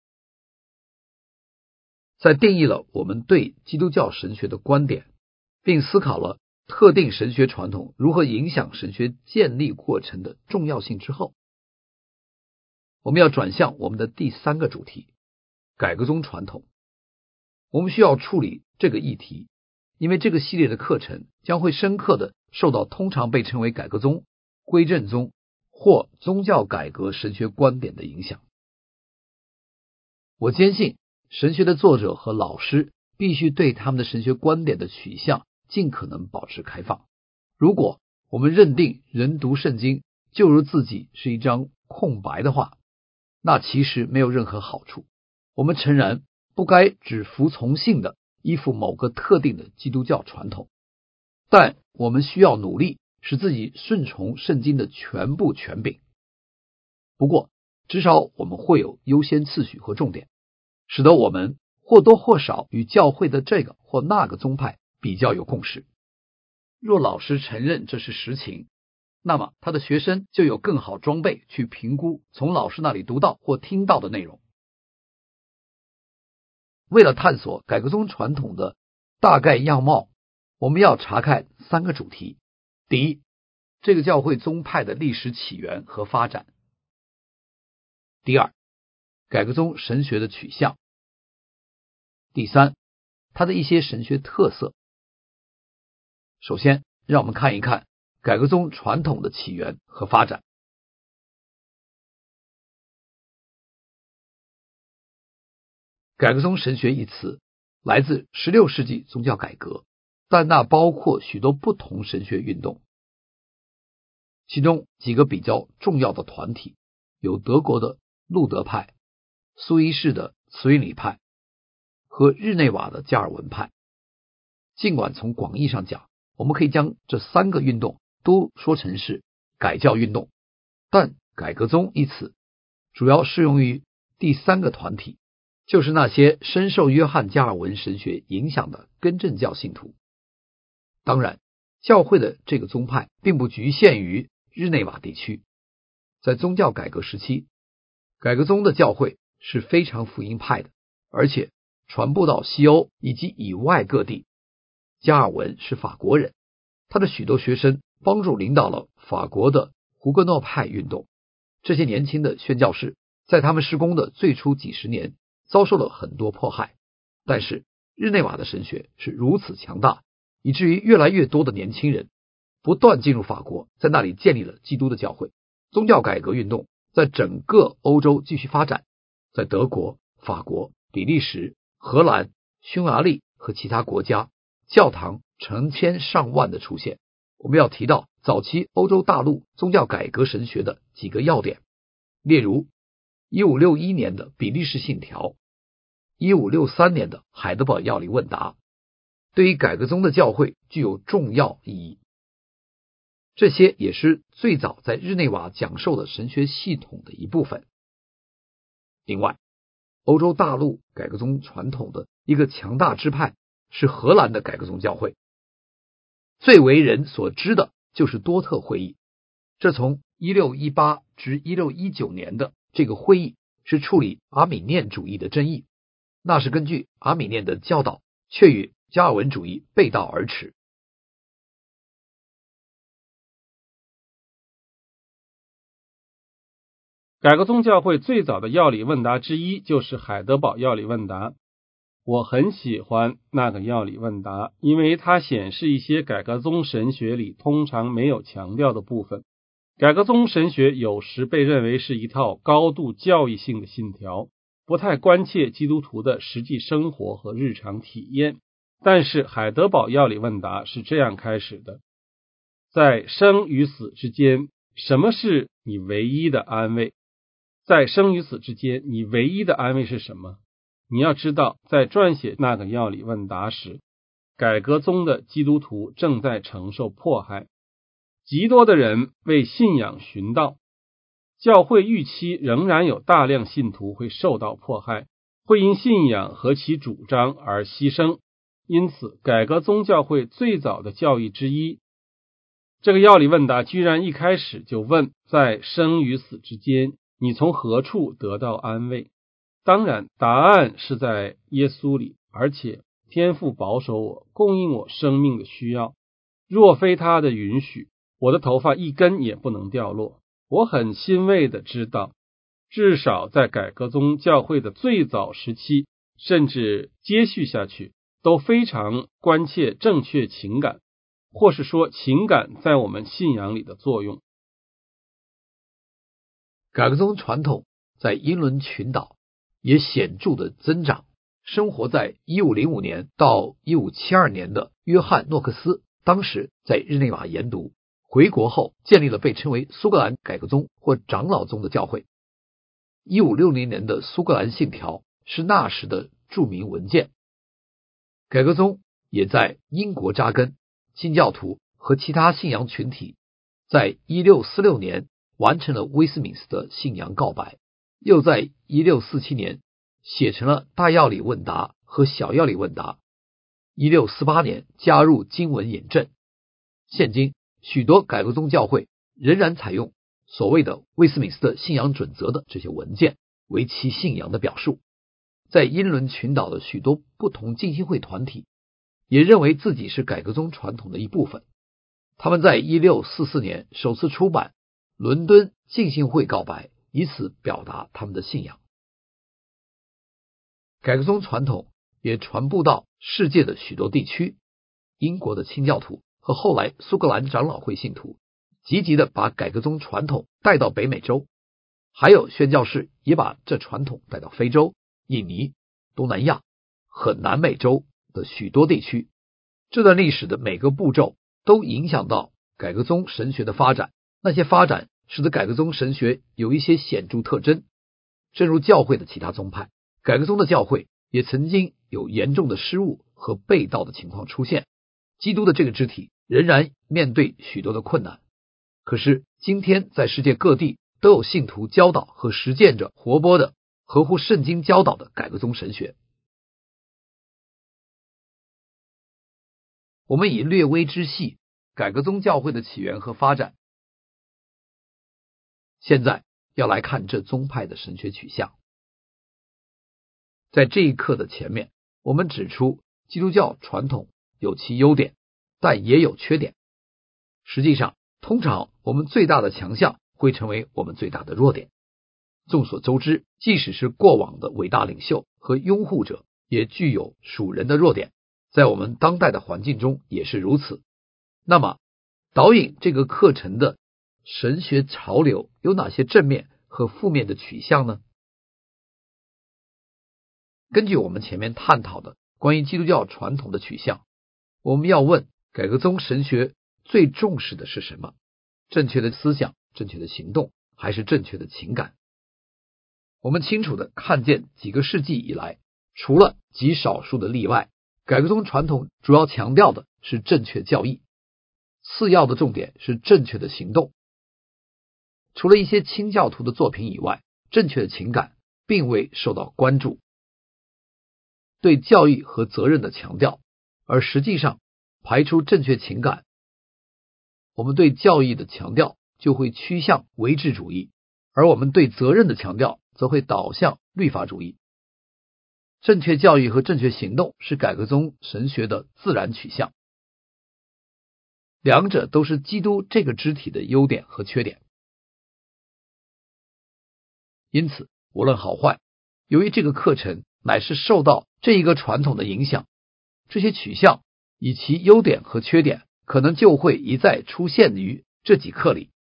在定义了我们对基督教神学的观点，并思考了特定神学传统如何影响神学建立过程的重要性之后，我们要转向我们的第三个主题，改革宗传统。我们需要处理这个议题，因为这个系列的课程将会深刻地受到通常被称为改革宗、归正宗或宗教改革神学观点的影响。我坚信神学的作者和老师必须对他们的神学观点的取向尽可能保持开放。如果我们认定人读圣经就如自己是一张空白的话，那其实没有任何好处。我们诚然不该只服从性的依附某个特定的基督教传统，但我们需要努力使自己顺从圣经的全部权柄。不过至少我们会有优先次序和重点，使得我们或多或少与教会的这个或那个宗派比较有共识。若老师承认这是实情，那么他的学生就有更好装备去评估从老师那里读到或听到的内容。为了探索改革宗传统的大概样貌，我们要查看三个主题。第一，这个教会宗派的历史起源和发展。第二，改革宗神学的取向。第三，它的一些神学特色。首先，让我们看一看改革宗传统的起源和发展。改革宗神学一词来自16世纪宗教改革，但那包括许多不同神学运动。其中几个比较重要的团体有德国的路德派、苏伊士的慈运理派和日内瓦的加尔文派。尽管从广义上讲，我们可以将这三个运动都说成是改教运动，但改革宗一词主要适用于第三个团体，就是那些深受约翰加尔文神学影响的更正教信徒。当然，教会的这个宗派并不局限于日内瓦地区。在宗教改革时期，改革宗的教会是非常福音派的，而且传播到西欧以及以外各地。加尔文是法国人，他的许多学生帮助领导了法国的胡格诺派运动。这些年轻的宣教士在他们施工的最初几十年遭受了很多迫害，但是日内瓦的神学是如此强大，以至于越来越多的年轻人不断进入法国，在那里建立了基督的教会。宗教改革运动在整个欧洲继续发展，在德国、法国、比利时、荷兰、匈牙利和其他国家，教堂成千上万的出现。我们要提到早期欧洲大陆宗教改革神学的几个要点，例如1561年的比利时信条，1563年的海德堡要理问答，对于改革宗的教会具有重要意义。这些也是最早在日内瓦讲授的神学系统的一部分。另外，欧洲大陆改革宗传统的一个强大支派是荷兰的改革宗教会。最为人所知的就是多特会议，这从1618至1619年的这个会议是处理阿米念主义的争议，那是根据阿米念的教导，却与加尔文主义背道而驰。 改革宗教会最早的要理问答之一就是海德堡要理问答。我很喜欢那个要理问答，因为它显示一些改革宗神学里通常没有强调的部分。改革宗神学有时被认为是一套高度教义性的信条，不太关切基督徒的实际生活和日常体验。但是海德堡要理问答是这样开始的：在生与死之间，什么是你唯一的安慰？ 在生与死之间，你唯一的安慰是什么？你要知道，在撰写那个要理问答时，改革宗的基督徒正在承受迫害，极多的人为信仰寻道，教会预期仍然有大量信徒会受到迫害，会因信仰和其主张而牺牲。因此，改革宗教会最早的教义之一，这个要理问答居然一开始就问，在生与死之间，你从何处得到安慰？当然，答案是在耶稣里，而且天父保守我，供应我生命的需要。若非他的允许，我的头发一根也不能掉落。我很欣慰地知道，至少在改革宗教会的最早时期，甚至接续下去，都非常关切正确情感，或是说情感在我们信仰里的作用。 改革宗传统在英伦群岛也显著的增长。生活在1505年到1572年的约翰诺克斯，当时在日内瓦研读，回国后建立了被称为苏格兰改革宗或长老宗的教会。1560年的苏格兰信条是那时的著名文件。改革宗也在英国扎根，新教徒和其他信仰群体在1646年完成了威斯敏斯特信仰告白，又在1647年写成了大要理问答和小要理问答，1648年加入经文引证。现今许多改革宗教会仍然采用所谓的威斯敏斯特信仰准则的这些文件为其信仰的表述。在英伦群岛的许多不同浸信会团体也认为自己是改革宗传统的一部分。他们在1644年首次出版伦敦浸信会告白，以此表达他们的信仰。改革宗传统也传播到世界的许多地区，英国的清教徒和后来苏格兰长老会信徒积极地把改革宗传统带到北美洲，还有宣教士也把这传统带到非洲、印尼、东南亚和南美洲的许多地区。这段历史的每个步骤都影响到改革宗神学的发展，那些发展使得改革宗神学有一些显著特征。正如教会的其他宗派，改革宗的教会也曾经有严重的失误和背道的情况出现。基督的这个肢体仍然面对许多的困难，可是今天在世界各地都有信徒教导和实践着活泼的合乎圣经教导的改革宗神学。我们已略微知悉改革宗教会的起源和发展，现在要来看这宗派的神学取向。在这一课的前面，我们指出基督教传统有其优点，但也有缺点。实际上，通常我们最大的强项会成为我们最大的弱点。众所周知，即使是过往的伟大领袖和拥护者，也具有属人的弱点，在我们当代的环境中也是如此。那么，导引这个课程的神学潮流有哪些正面和负面的取向呢？根据我们前面探讨的关于基督教传统的取向，我们要问改革宗神学最重视的是什么？正确的思想、正确的行动，还是正确的情感？我们清楚地看见几个世纪以来，除了极少数的例外，改革宗传统主要强调的是正确教义，次要的重点是正确的行动。除了一些清教徒的作品以外，正确的情感并未受到关注。对教义和责任的强调，而实际上排除正确情感，我们对教义的强调就会趋向唯志主义，而我们对责任的强调则会导向律法主义。正确教义和正确行动是改革宗神学的自然取向，两者都是基督这个肢体的优点和缺点。因此，无论好坏，由于这个课程乃是受到这一个传统的影响，这些取向以其优点和缺点可能就会一再出现于这几课里。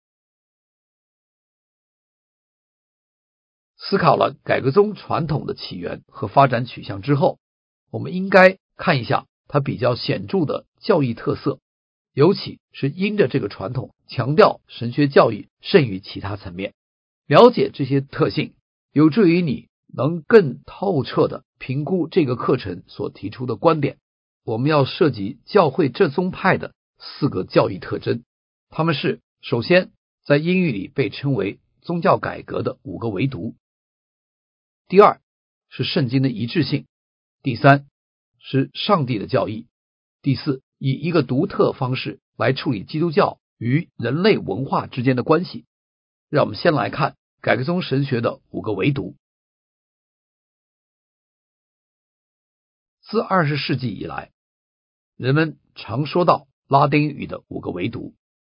思考了改革宗传统的起源和发展取向之后，我们应该看一下它比较显著的教义特色，尤其是因着这个传统强调神学教育胜于其他层面。 了解这些特性，有助于你能更透彻地评估这个课程所提出的观点。我们要涉及教会这宗派的4个教义特征，它们是：首先，在英语里被称为宗教改革的5个唯独；第二，是圣经的一致性；第三，是上帝的教义；第四，以一个独特方式来处理基督教与人类文化之间的关系。让我们先来看改革宗神学的5个唯独。自20世纪以来，人们常说到拉丁语的5个唯独。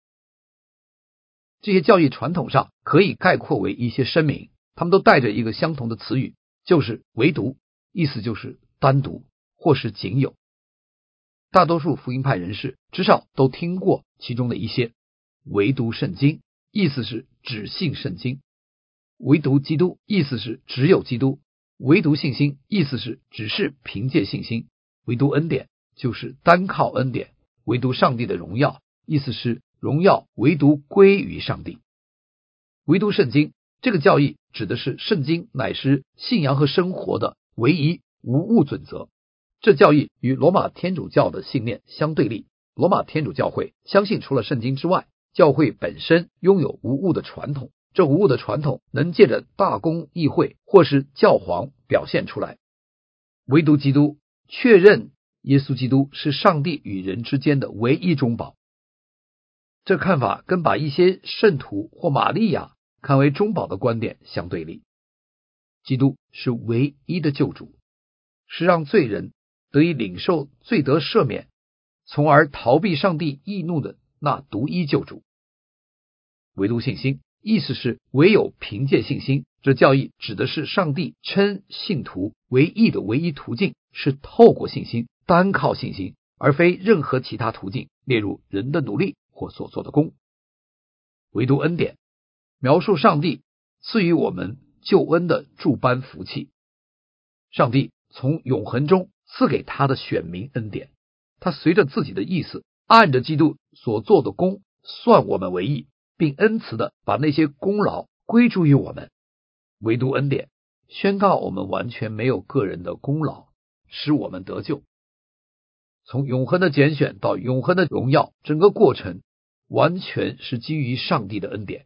这些教义传统上可以概括为一些声明，它们都带着一个相同的词语，就是唯独，意思就是单独或是仅有。大多数福音派人士至少都听过其中的一些。唯独圣经，意思是只信圣经；唯独基督，意思是只有基督；唯独信心，意思是只是凭借信心；唯独恩典，就是单靠恩典；唯独上帝的荣耀，意思是荣耀唯独归于上帝。唯独圣经这个教义指的是圣经乃是信仰和生活的唯一无误准则。这教义与罗马天主教的信念相对立。罗马天主教会相信除了圣经之外，教会本身拥有无误的传统，这无误的传统能借着大公议会或是教皇表现出来。唯独基督确认耶稣基督是上帝与人之间的唯一中保。这看法跟把一些圣徒或玛利亚看为中保的观点相对立。基督是唯一的救主，是让罪人得以领受罪得赦免，从而逃避上帝义怒的那独一救主。唯独信心，意思是唯有凭借信心。这教义指的是上帝称信徒为义的唯一途径是透过信心，单靠信心，而非任何其他途径，例如人的努力或所做的功。唯独恩典，描述上帝赐予我们救恩的诸般福气。上帝从永恒中赐给他的选民恩典，他随着自己的意思，按着基督所做的功算我们为义，并恩慈的把那些功劳归诸于我们。唯独恩典宣告我们完全没有个人的功劳，使我们得救。从永恒的拣选到永恒的荣耀，整个过程完全是基于上帝的恩典。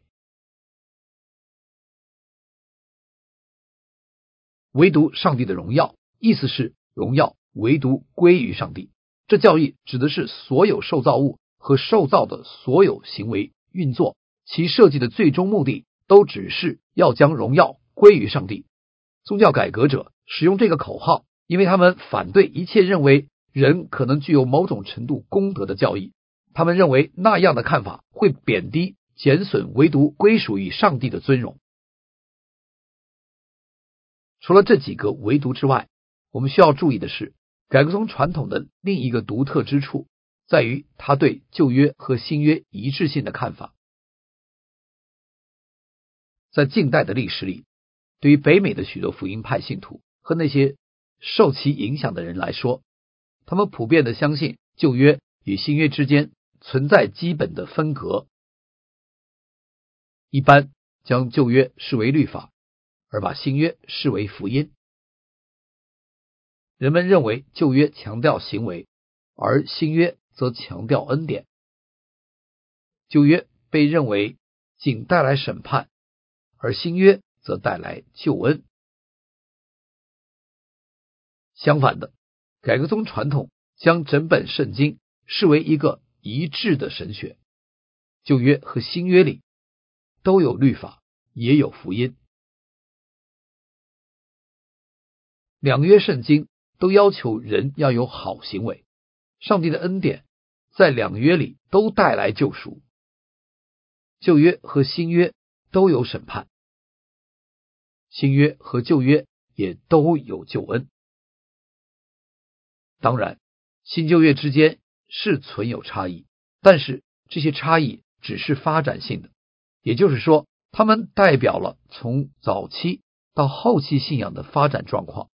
唯独上帝的荣耀，意思是荣耀唯独归于上帝。这教义指的是所有受造物和受造的所有行为运作，其设计的最终目的都只是要将荣耀归于上帝。宗教改革者使用这个口号，因为他们反对一切认为人可能具有某种程度功德的教义。他们认为那样的看法会贬低、减损唯独归属于上帝的尊荣。除了这几个唯独之外，我们需要注意的是，改革宗传统的另一个独特之处在于他对旧约和新约一致性的看法。在近代的历史里，对于北美的许多福音派信徒和那些受其影响的人来说，他们普遍的相信旧约与新约之间存在基本的分隔，一般将旧约视为律法，而把新约视为福音。人们认为旧约强调行为，而新约则强调恩典。旧约被认为仅带来审判，而新约则带来救恩。相反的，改革宗传统将整本圣经视为一个一致的神学，旧约和新约里都有律法，也有福音。两约圣经都要求人要有好行为，上帝的恩典在两约里都带来救赎。旧约和新约都有审判，新约和旧约也都有救恩。当然，新旧约之间是存有差异，但是这些差异只是发展性的，也就是说，它们代表了从早期到后期信仰的发展状况。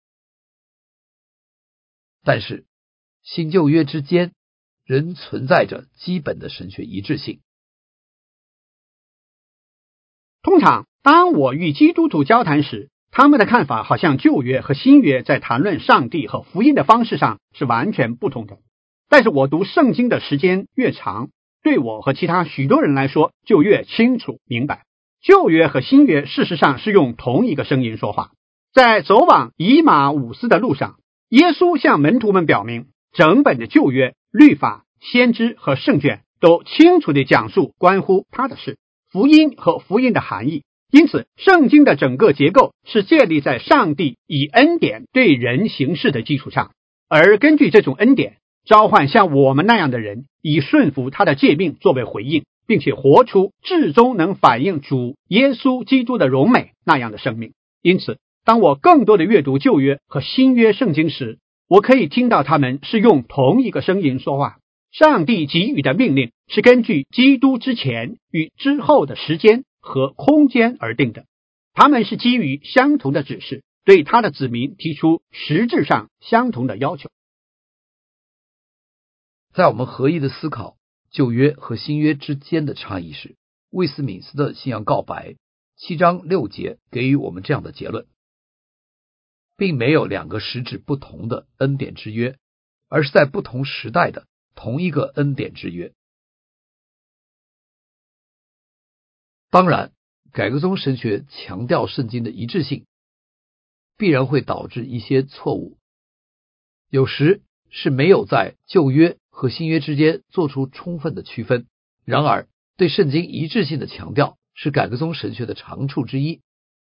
但是新旧约之间仍存在着基本的神学一致性。 通常当我与基督徒交谈时，他们的看法好像旧约和新约在谈论上帝和福音的方式上是完全不同的。但是我读圣经的时间越长，对我和其他许多人来说就越清楚明白，旧约和新约事实上是用同一个声音说话。在走往以马忤斯的路上，耶稣向门徒们表明，整本的旧约、律法、先知和圣卷都清楚地讲述关乎他的事，福音和福音的含义。因此圣经的整个结构是建立在上帝以恩典对人行事的基础上，而根据这种恩典，召唤像我们那样的人，以顺服他的诫命作为回应，并且活出至终能反映主耶稣基督的荣美那样的生命。因此当我更多的阅读旧约和新约圣经时，我可以听到他们是用同一个声音说话。上帝给予的命令是根据基督之前与之后的时间和空间而定的，他们是基于相同的指示，对他的子民提出实质上相同的要求。 在我们合一的思考旧约和新约之间的差异时，魏斯敏斯特信仰告白7章6节给予我们这样的结论，并没有两个实质不同的恩典之约，而是在不同时代的同一个恩典之约。当然，改革宗神学强调圣经的一致性，必然会导致一些错误，有时是没有在旧约和新约之间做出充分的区分。然而，对圣经一致性的强调是改革宗神学的长处之一。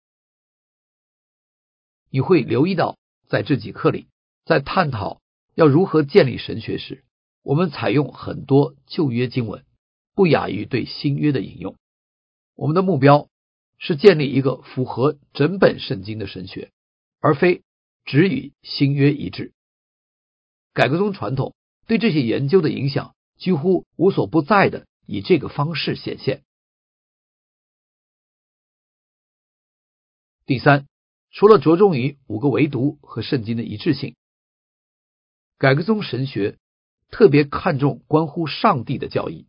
你会留意到，在这几课里，在探讨要如何建立神学时，我们采用很多旧约经文，不亚于对新约的引用。我们的目标是建立一个符合整本圣经的神学，而非只与新约一致。改革宗传统对这些研究的影响几乎无所不在的以这个方式显现。第三，除了着重于5个维度和圣经的一致性，改革宗神学特别看重关乎上帝的教义。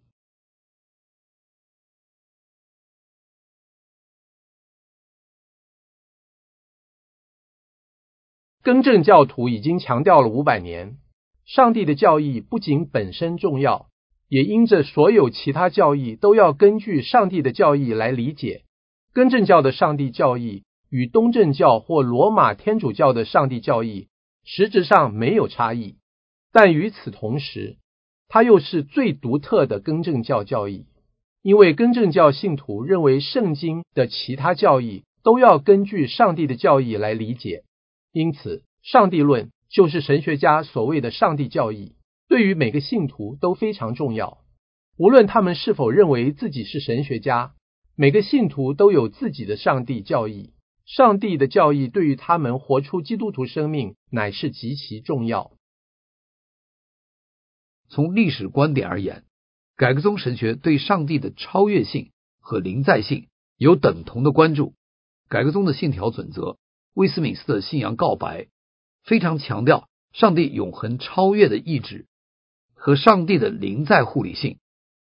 更正教徒已经强调了500年，上帝的教义不仅本身重要，也因着所有其他教义都要根据上帝的教义来理解。更正教的上帝教义与东正教或罗马天主教的上帝教义实质上没有差异，但与此同时，它又是最独特的更正教教义，因为更正教信徒认为圣经的其他教义都要根据上帝的教义来理解。因此，上帝论就是神学家所谓的上帝教义，对于每个信徒都非常重要。无论他们是否认为自己是神学家，每个信徒都有自己的上帝教义。上帝的教义对于他们活出基督徒生命乃是极其重要。 从历史观点而言，改革宗神学对上帝的超越性和临在性有等同的关注。改革宗的信条准则，威斯敏斯特信仰告白，非常强调上帝永恒超越的意志和上帝的临在护理性。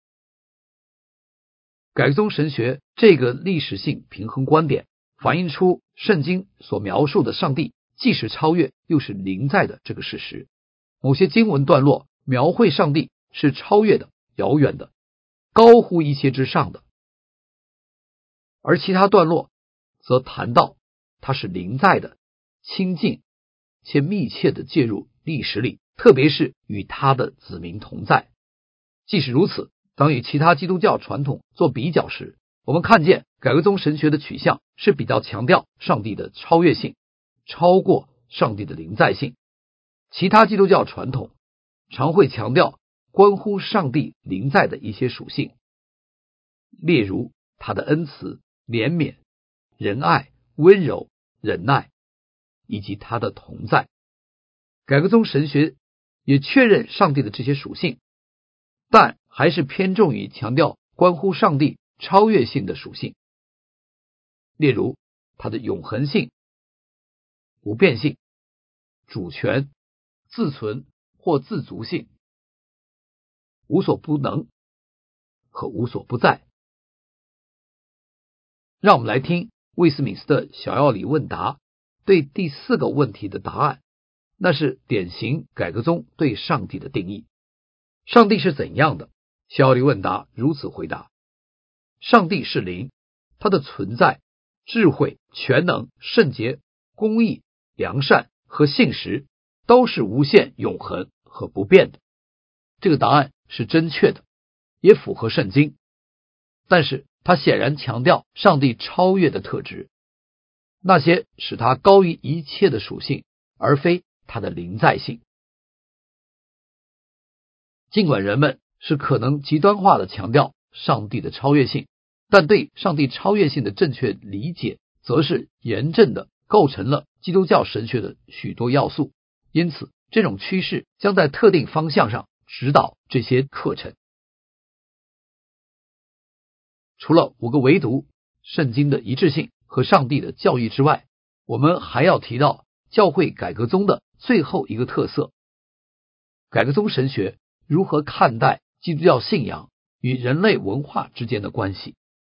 改革宗神学这个历史性平衡观点，反映出圣经所描述的上帝既是超越又是临在的这个事实。某些经文段落描绘上帝是超越的、遥远的、高乎一切之上的，而其他段落则谈到他是临在的、亲近且密切的介入历史里，特别是与他的子民同在。即使如此，当与其他基督教传统做比较时，我们看见改革宗神学的取向是比较强调上帝的超越性，超过上帝的临在性。其他基督教传统常会强调关乎上帝临在的一些属性，例如他的恩慈、怜悯、仁爱、温柔、忍耐，以及他的同在。改革宗神学也确认上帝的这些属性，但还是偏重于强调关乎上帝超越性的属性，例如他的永恒性、不变性、主权、自存或自足性、无所不能和无所不在。 让我们来听魏斯敏斯特小要理问答对第4个问题的答案，那是典型改革宗对上帝的定义。上帝是怎样的？小要理问答如此回答：上帝是灵，他的存在、智慧、全能、圣洁、公义、良善和信实都是无限、永恒和不变的。这个答案是正确的，也符合圣经，但是他显然强调上帝超越的特质，那些使他高于一切的属性，而非他的临在性。尽管人们是可能极端化的强调上帝的超越性，但对上帝超越性的正确理解则是严正的构成了基督教神学的许多要素，因此这种趋势将在特定方向上指导这些课程。除了5个唯独、圣经的一致性和上帝的教义之外，我们还要提到教会改革宗的最后一个特色：改革宗神学如何看待基督教信仰与人类文化之间的关系。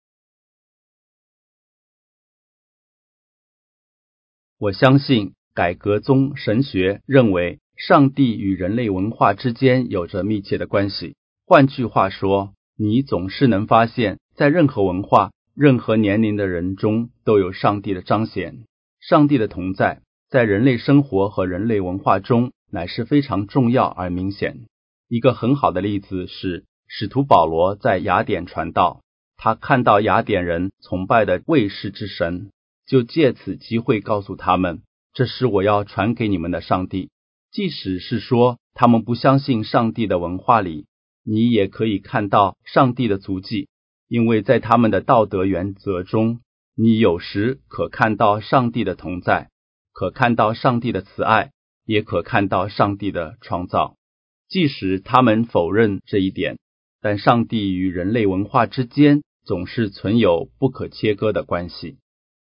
我相信改革宗神学认为上帝与人类文化之间有着密切的关系。换句话说，你总是能发现在任何文化、任何年龄的人中都有上帝的彰显。上帝的同在在人类生活和人类文化中乃是非常重要而明显。一个很好的例子是使徒保罗在雅典传道，他看到雅典人崇拜的卫士之神，就借此机会告诉他们，这是我要传给你们的上帝。即使是说他们不相信上帝的文化里，你也可以看到上帝的足迹，因为在他们的道德原则中，你有时可看到上帝的同在，可看到上帝的慈爱，也可看到上帝的创造。即使他们否认这一点，但上帝与人类文化之间总是存有不可切割的关系。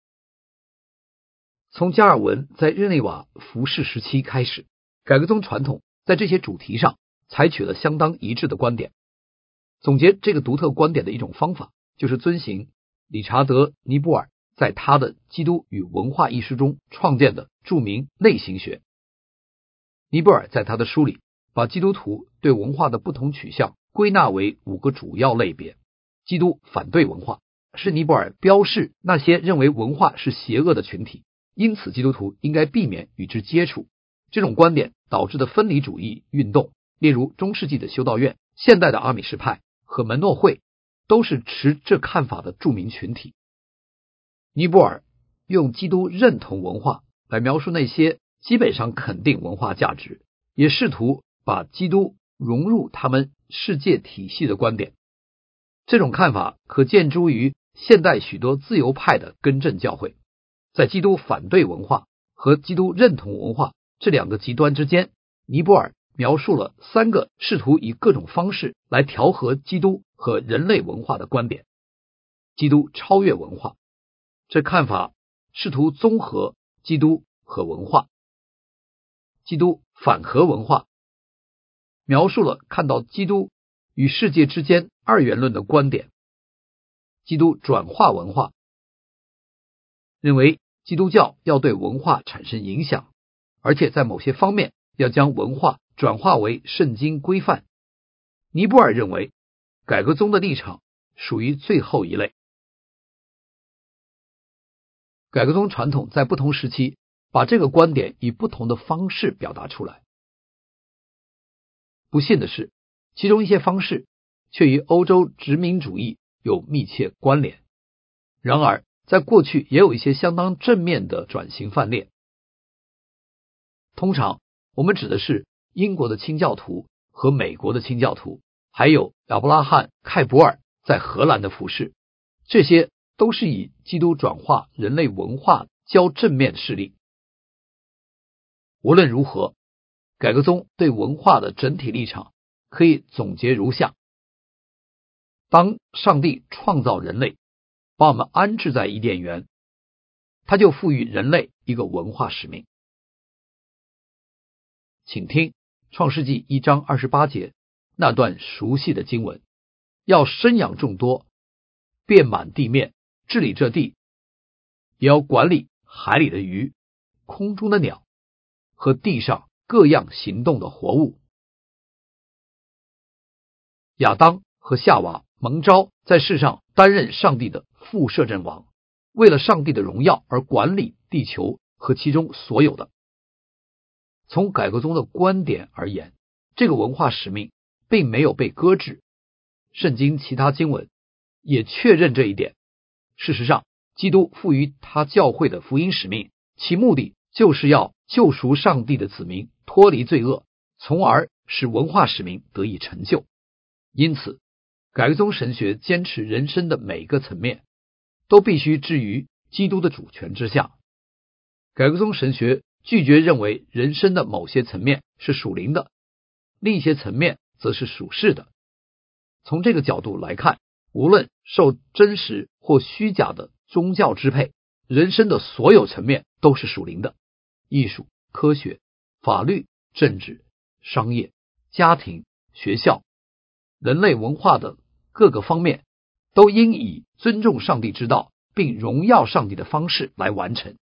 从加尔文在日内瓦服侍时期开始，改革宗传统在这些主题上采取了相当一致的观点。总结这个独特观点的一种方法，就是遵循理查德·尼布尔在他的《基督与文化》一书中创建的著名类型学。尼布尔在他的书里把基督徒对文化的不同取向归纳为5个主要类别。基督反对文化，是尼布尔标示那些认为文化是邪恶的群体，因此基督徒应该避免与之接触。这种观点导致的分离主义运动，例如中世纪的修道院、现代的阿米什派和门诺会，都是持这看法的著名群体。尼布尔用基督认同文化来描述那些基本上肯定文化价值，也试图把基督融入他们世界体系的观点。这种看法可见诸于现代许多自由派的更正教会。在基督反对文化和基督认同文化这2个极端之间，尼泊尔描述了3个试图以各种方式来调和基督和人类文化的观点。基督超越文化，这看法试图综合基督和文化。基督反核文化，描述了看到基督与世界之间二元论的观点。基督转化文化，认为基督教要对文化产生影响，而且在某些方面要将文化转化为圣经规范。尼布尔认为改革宗的立场属于最后一类。改革宗传统在不同时期把这个观点以不同的方式表达出来。不幸的是，其中一些方式却与欧洲殖民主义有密切关联。然而在过去也有一些相当正面的转型范例。通常我们指的是英国的清教徒和美国的清教徒，还有亚伯拉罕·开伯尔在荷兰的服侍，这些都是以基督转化人类文化较正面的事例。无论如何，改革宗对文化的整体立场可以总结如下：当上帝创造人类，把我们安置在伊甸园，他就赋予人类一个文化使命。请听创世纪1章28节那段熟悉的经文：要生养众多，遍满地面，治理这地， 也要管理海里的鱼、空中的鸟和地上各样行动的活物。亚当和夏娃蒙召在世上担任上帝的副摄政王，为了上帝的荣耀而管理地球和其中所有的。从改革宗的观点而言，这个文化使命并没有被搁置，圣经其他经文也确认这一点。事实上，基督赋予他教会的福音使命，其目的就是要救赎上帝的子民脱离罪恶，从而使文化使命得以成就。因此，改革宗神学坚持人生的每个层面都必须置于基督的主权之下。改革宗神学拒绝认为人生的某些层面是属灵的，另一些层面则是属世的。从这个角度来看，无论受真实或虚假的宗教支配，人生的所有层面都是属灵的。艺术、科学、法律、政治、商业、家庭、学校、人类文化的各个方面，都应以尊重上帝之道并荣耀上帝的方式来完成。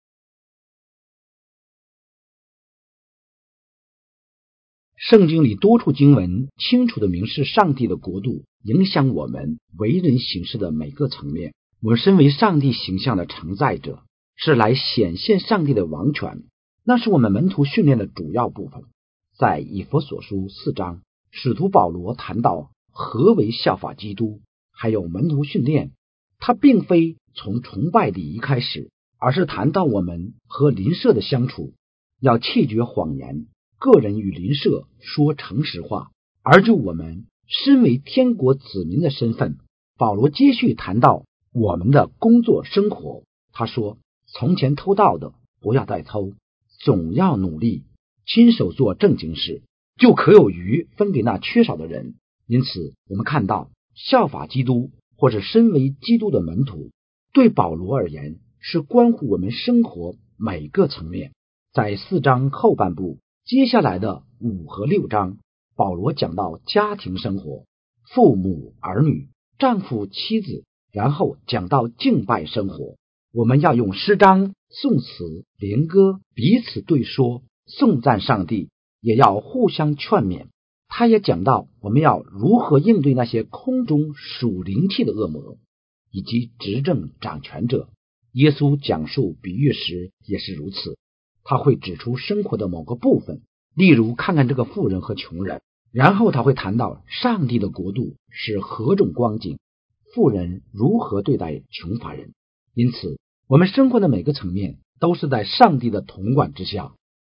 圣经里多处经文清楚地明示上帝的国度影响我们为人行事的每个层面。我们身为上帝形象的承载者，是来显现上帝的王权，那是我们门徒训练的主要部分。在以弗所书4章，使徒保罗谈到何为效法基督，还有门徒训练。他并非从崇拜礼仪开始，而是谈到我们和邻舍的相处，要弃绝谎言，个人与邻舍说诚实话。而就我们身为天国子民的身份，保罗接续谈到我们的工作生活。他说，从前偷盗的不要再偷，总要努力亲手做正经事，就可有余分给那缺少的人。因此我们看到效法基督或者身为基督的门徒，对保罗而言是关乎我们生活每个层面。在4章后半部接下来的5和6章，保罗讲到家庭生活，父母儿女、丈夫妻子，然后讲到敬拜生活。我们要用诗章、颂词、灵歌彼此对说，颂赞上帝，也要互相劝勉。他也讲到我们要如何应对那些空中属灵气的恶魔，以及执政掌权者。耶稣讲述比喻时也是如此，他会指出生活的某个部分，例如看看这个富人和穷人，然后他会谈到上帝的国度是何种光景，富人如何对待穷乏人。因此我们生活的每个层面都是在上帝的统管之下。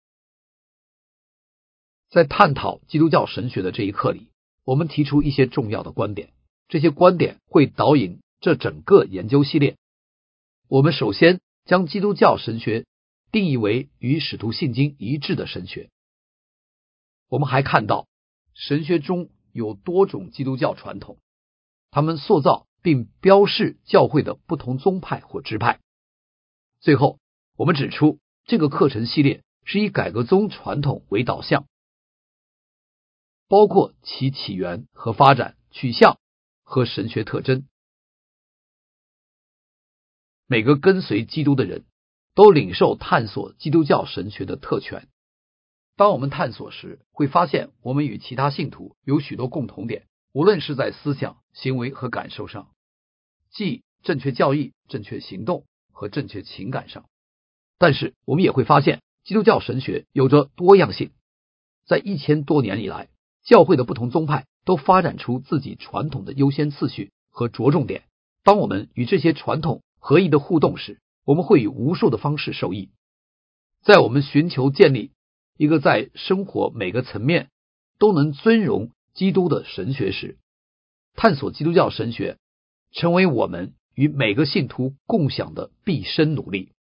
在探讨基督教神学的这一课里，我们提出一些重要的观点，这些观点会导引这整个研究系列。我们首先将基督教神学定义为与使徒信经一致的神学。我们还看到神学中有多种基督教传统，他们塑造并标示教会的不同宗派或支派。最后我们指出这个课程系列是以改革宗传统为导向，包括其起源和发展、取向和神学特征。每个跟随基督的人都领受探索基督教神学的特权。当我们探索时，会发现我们与其他信徒有许多共同点，无论是在思想、行为和感受上，即正确教义、正确行动和正确情感上。但是我们也会发现基督教神学有着多样性。在1000多年以来，教会的不同宗派都发展出自己传统的优先次序和着重点。当我们与这些传统合一的互动时，我们会以无数的方式受益。在我们寻求建立一个在生活每个层面都能尊荣基督的神学时，探索基督教神学成为我们与每个信徒共享的毕生努力。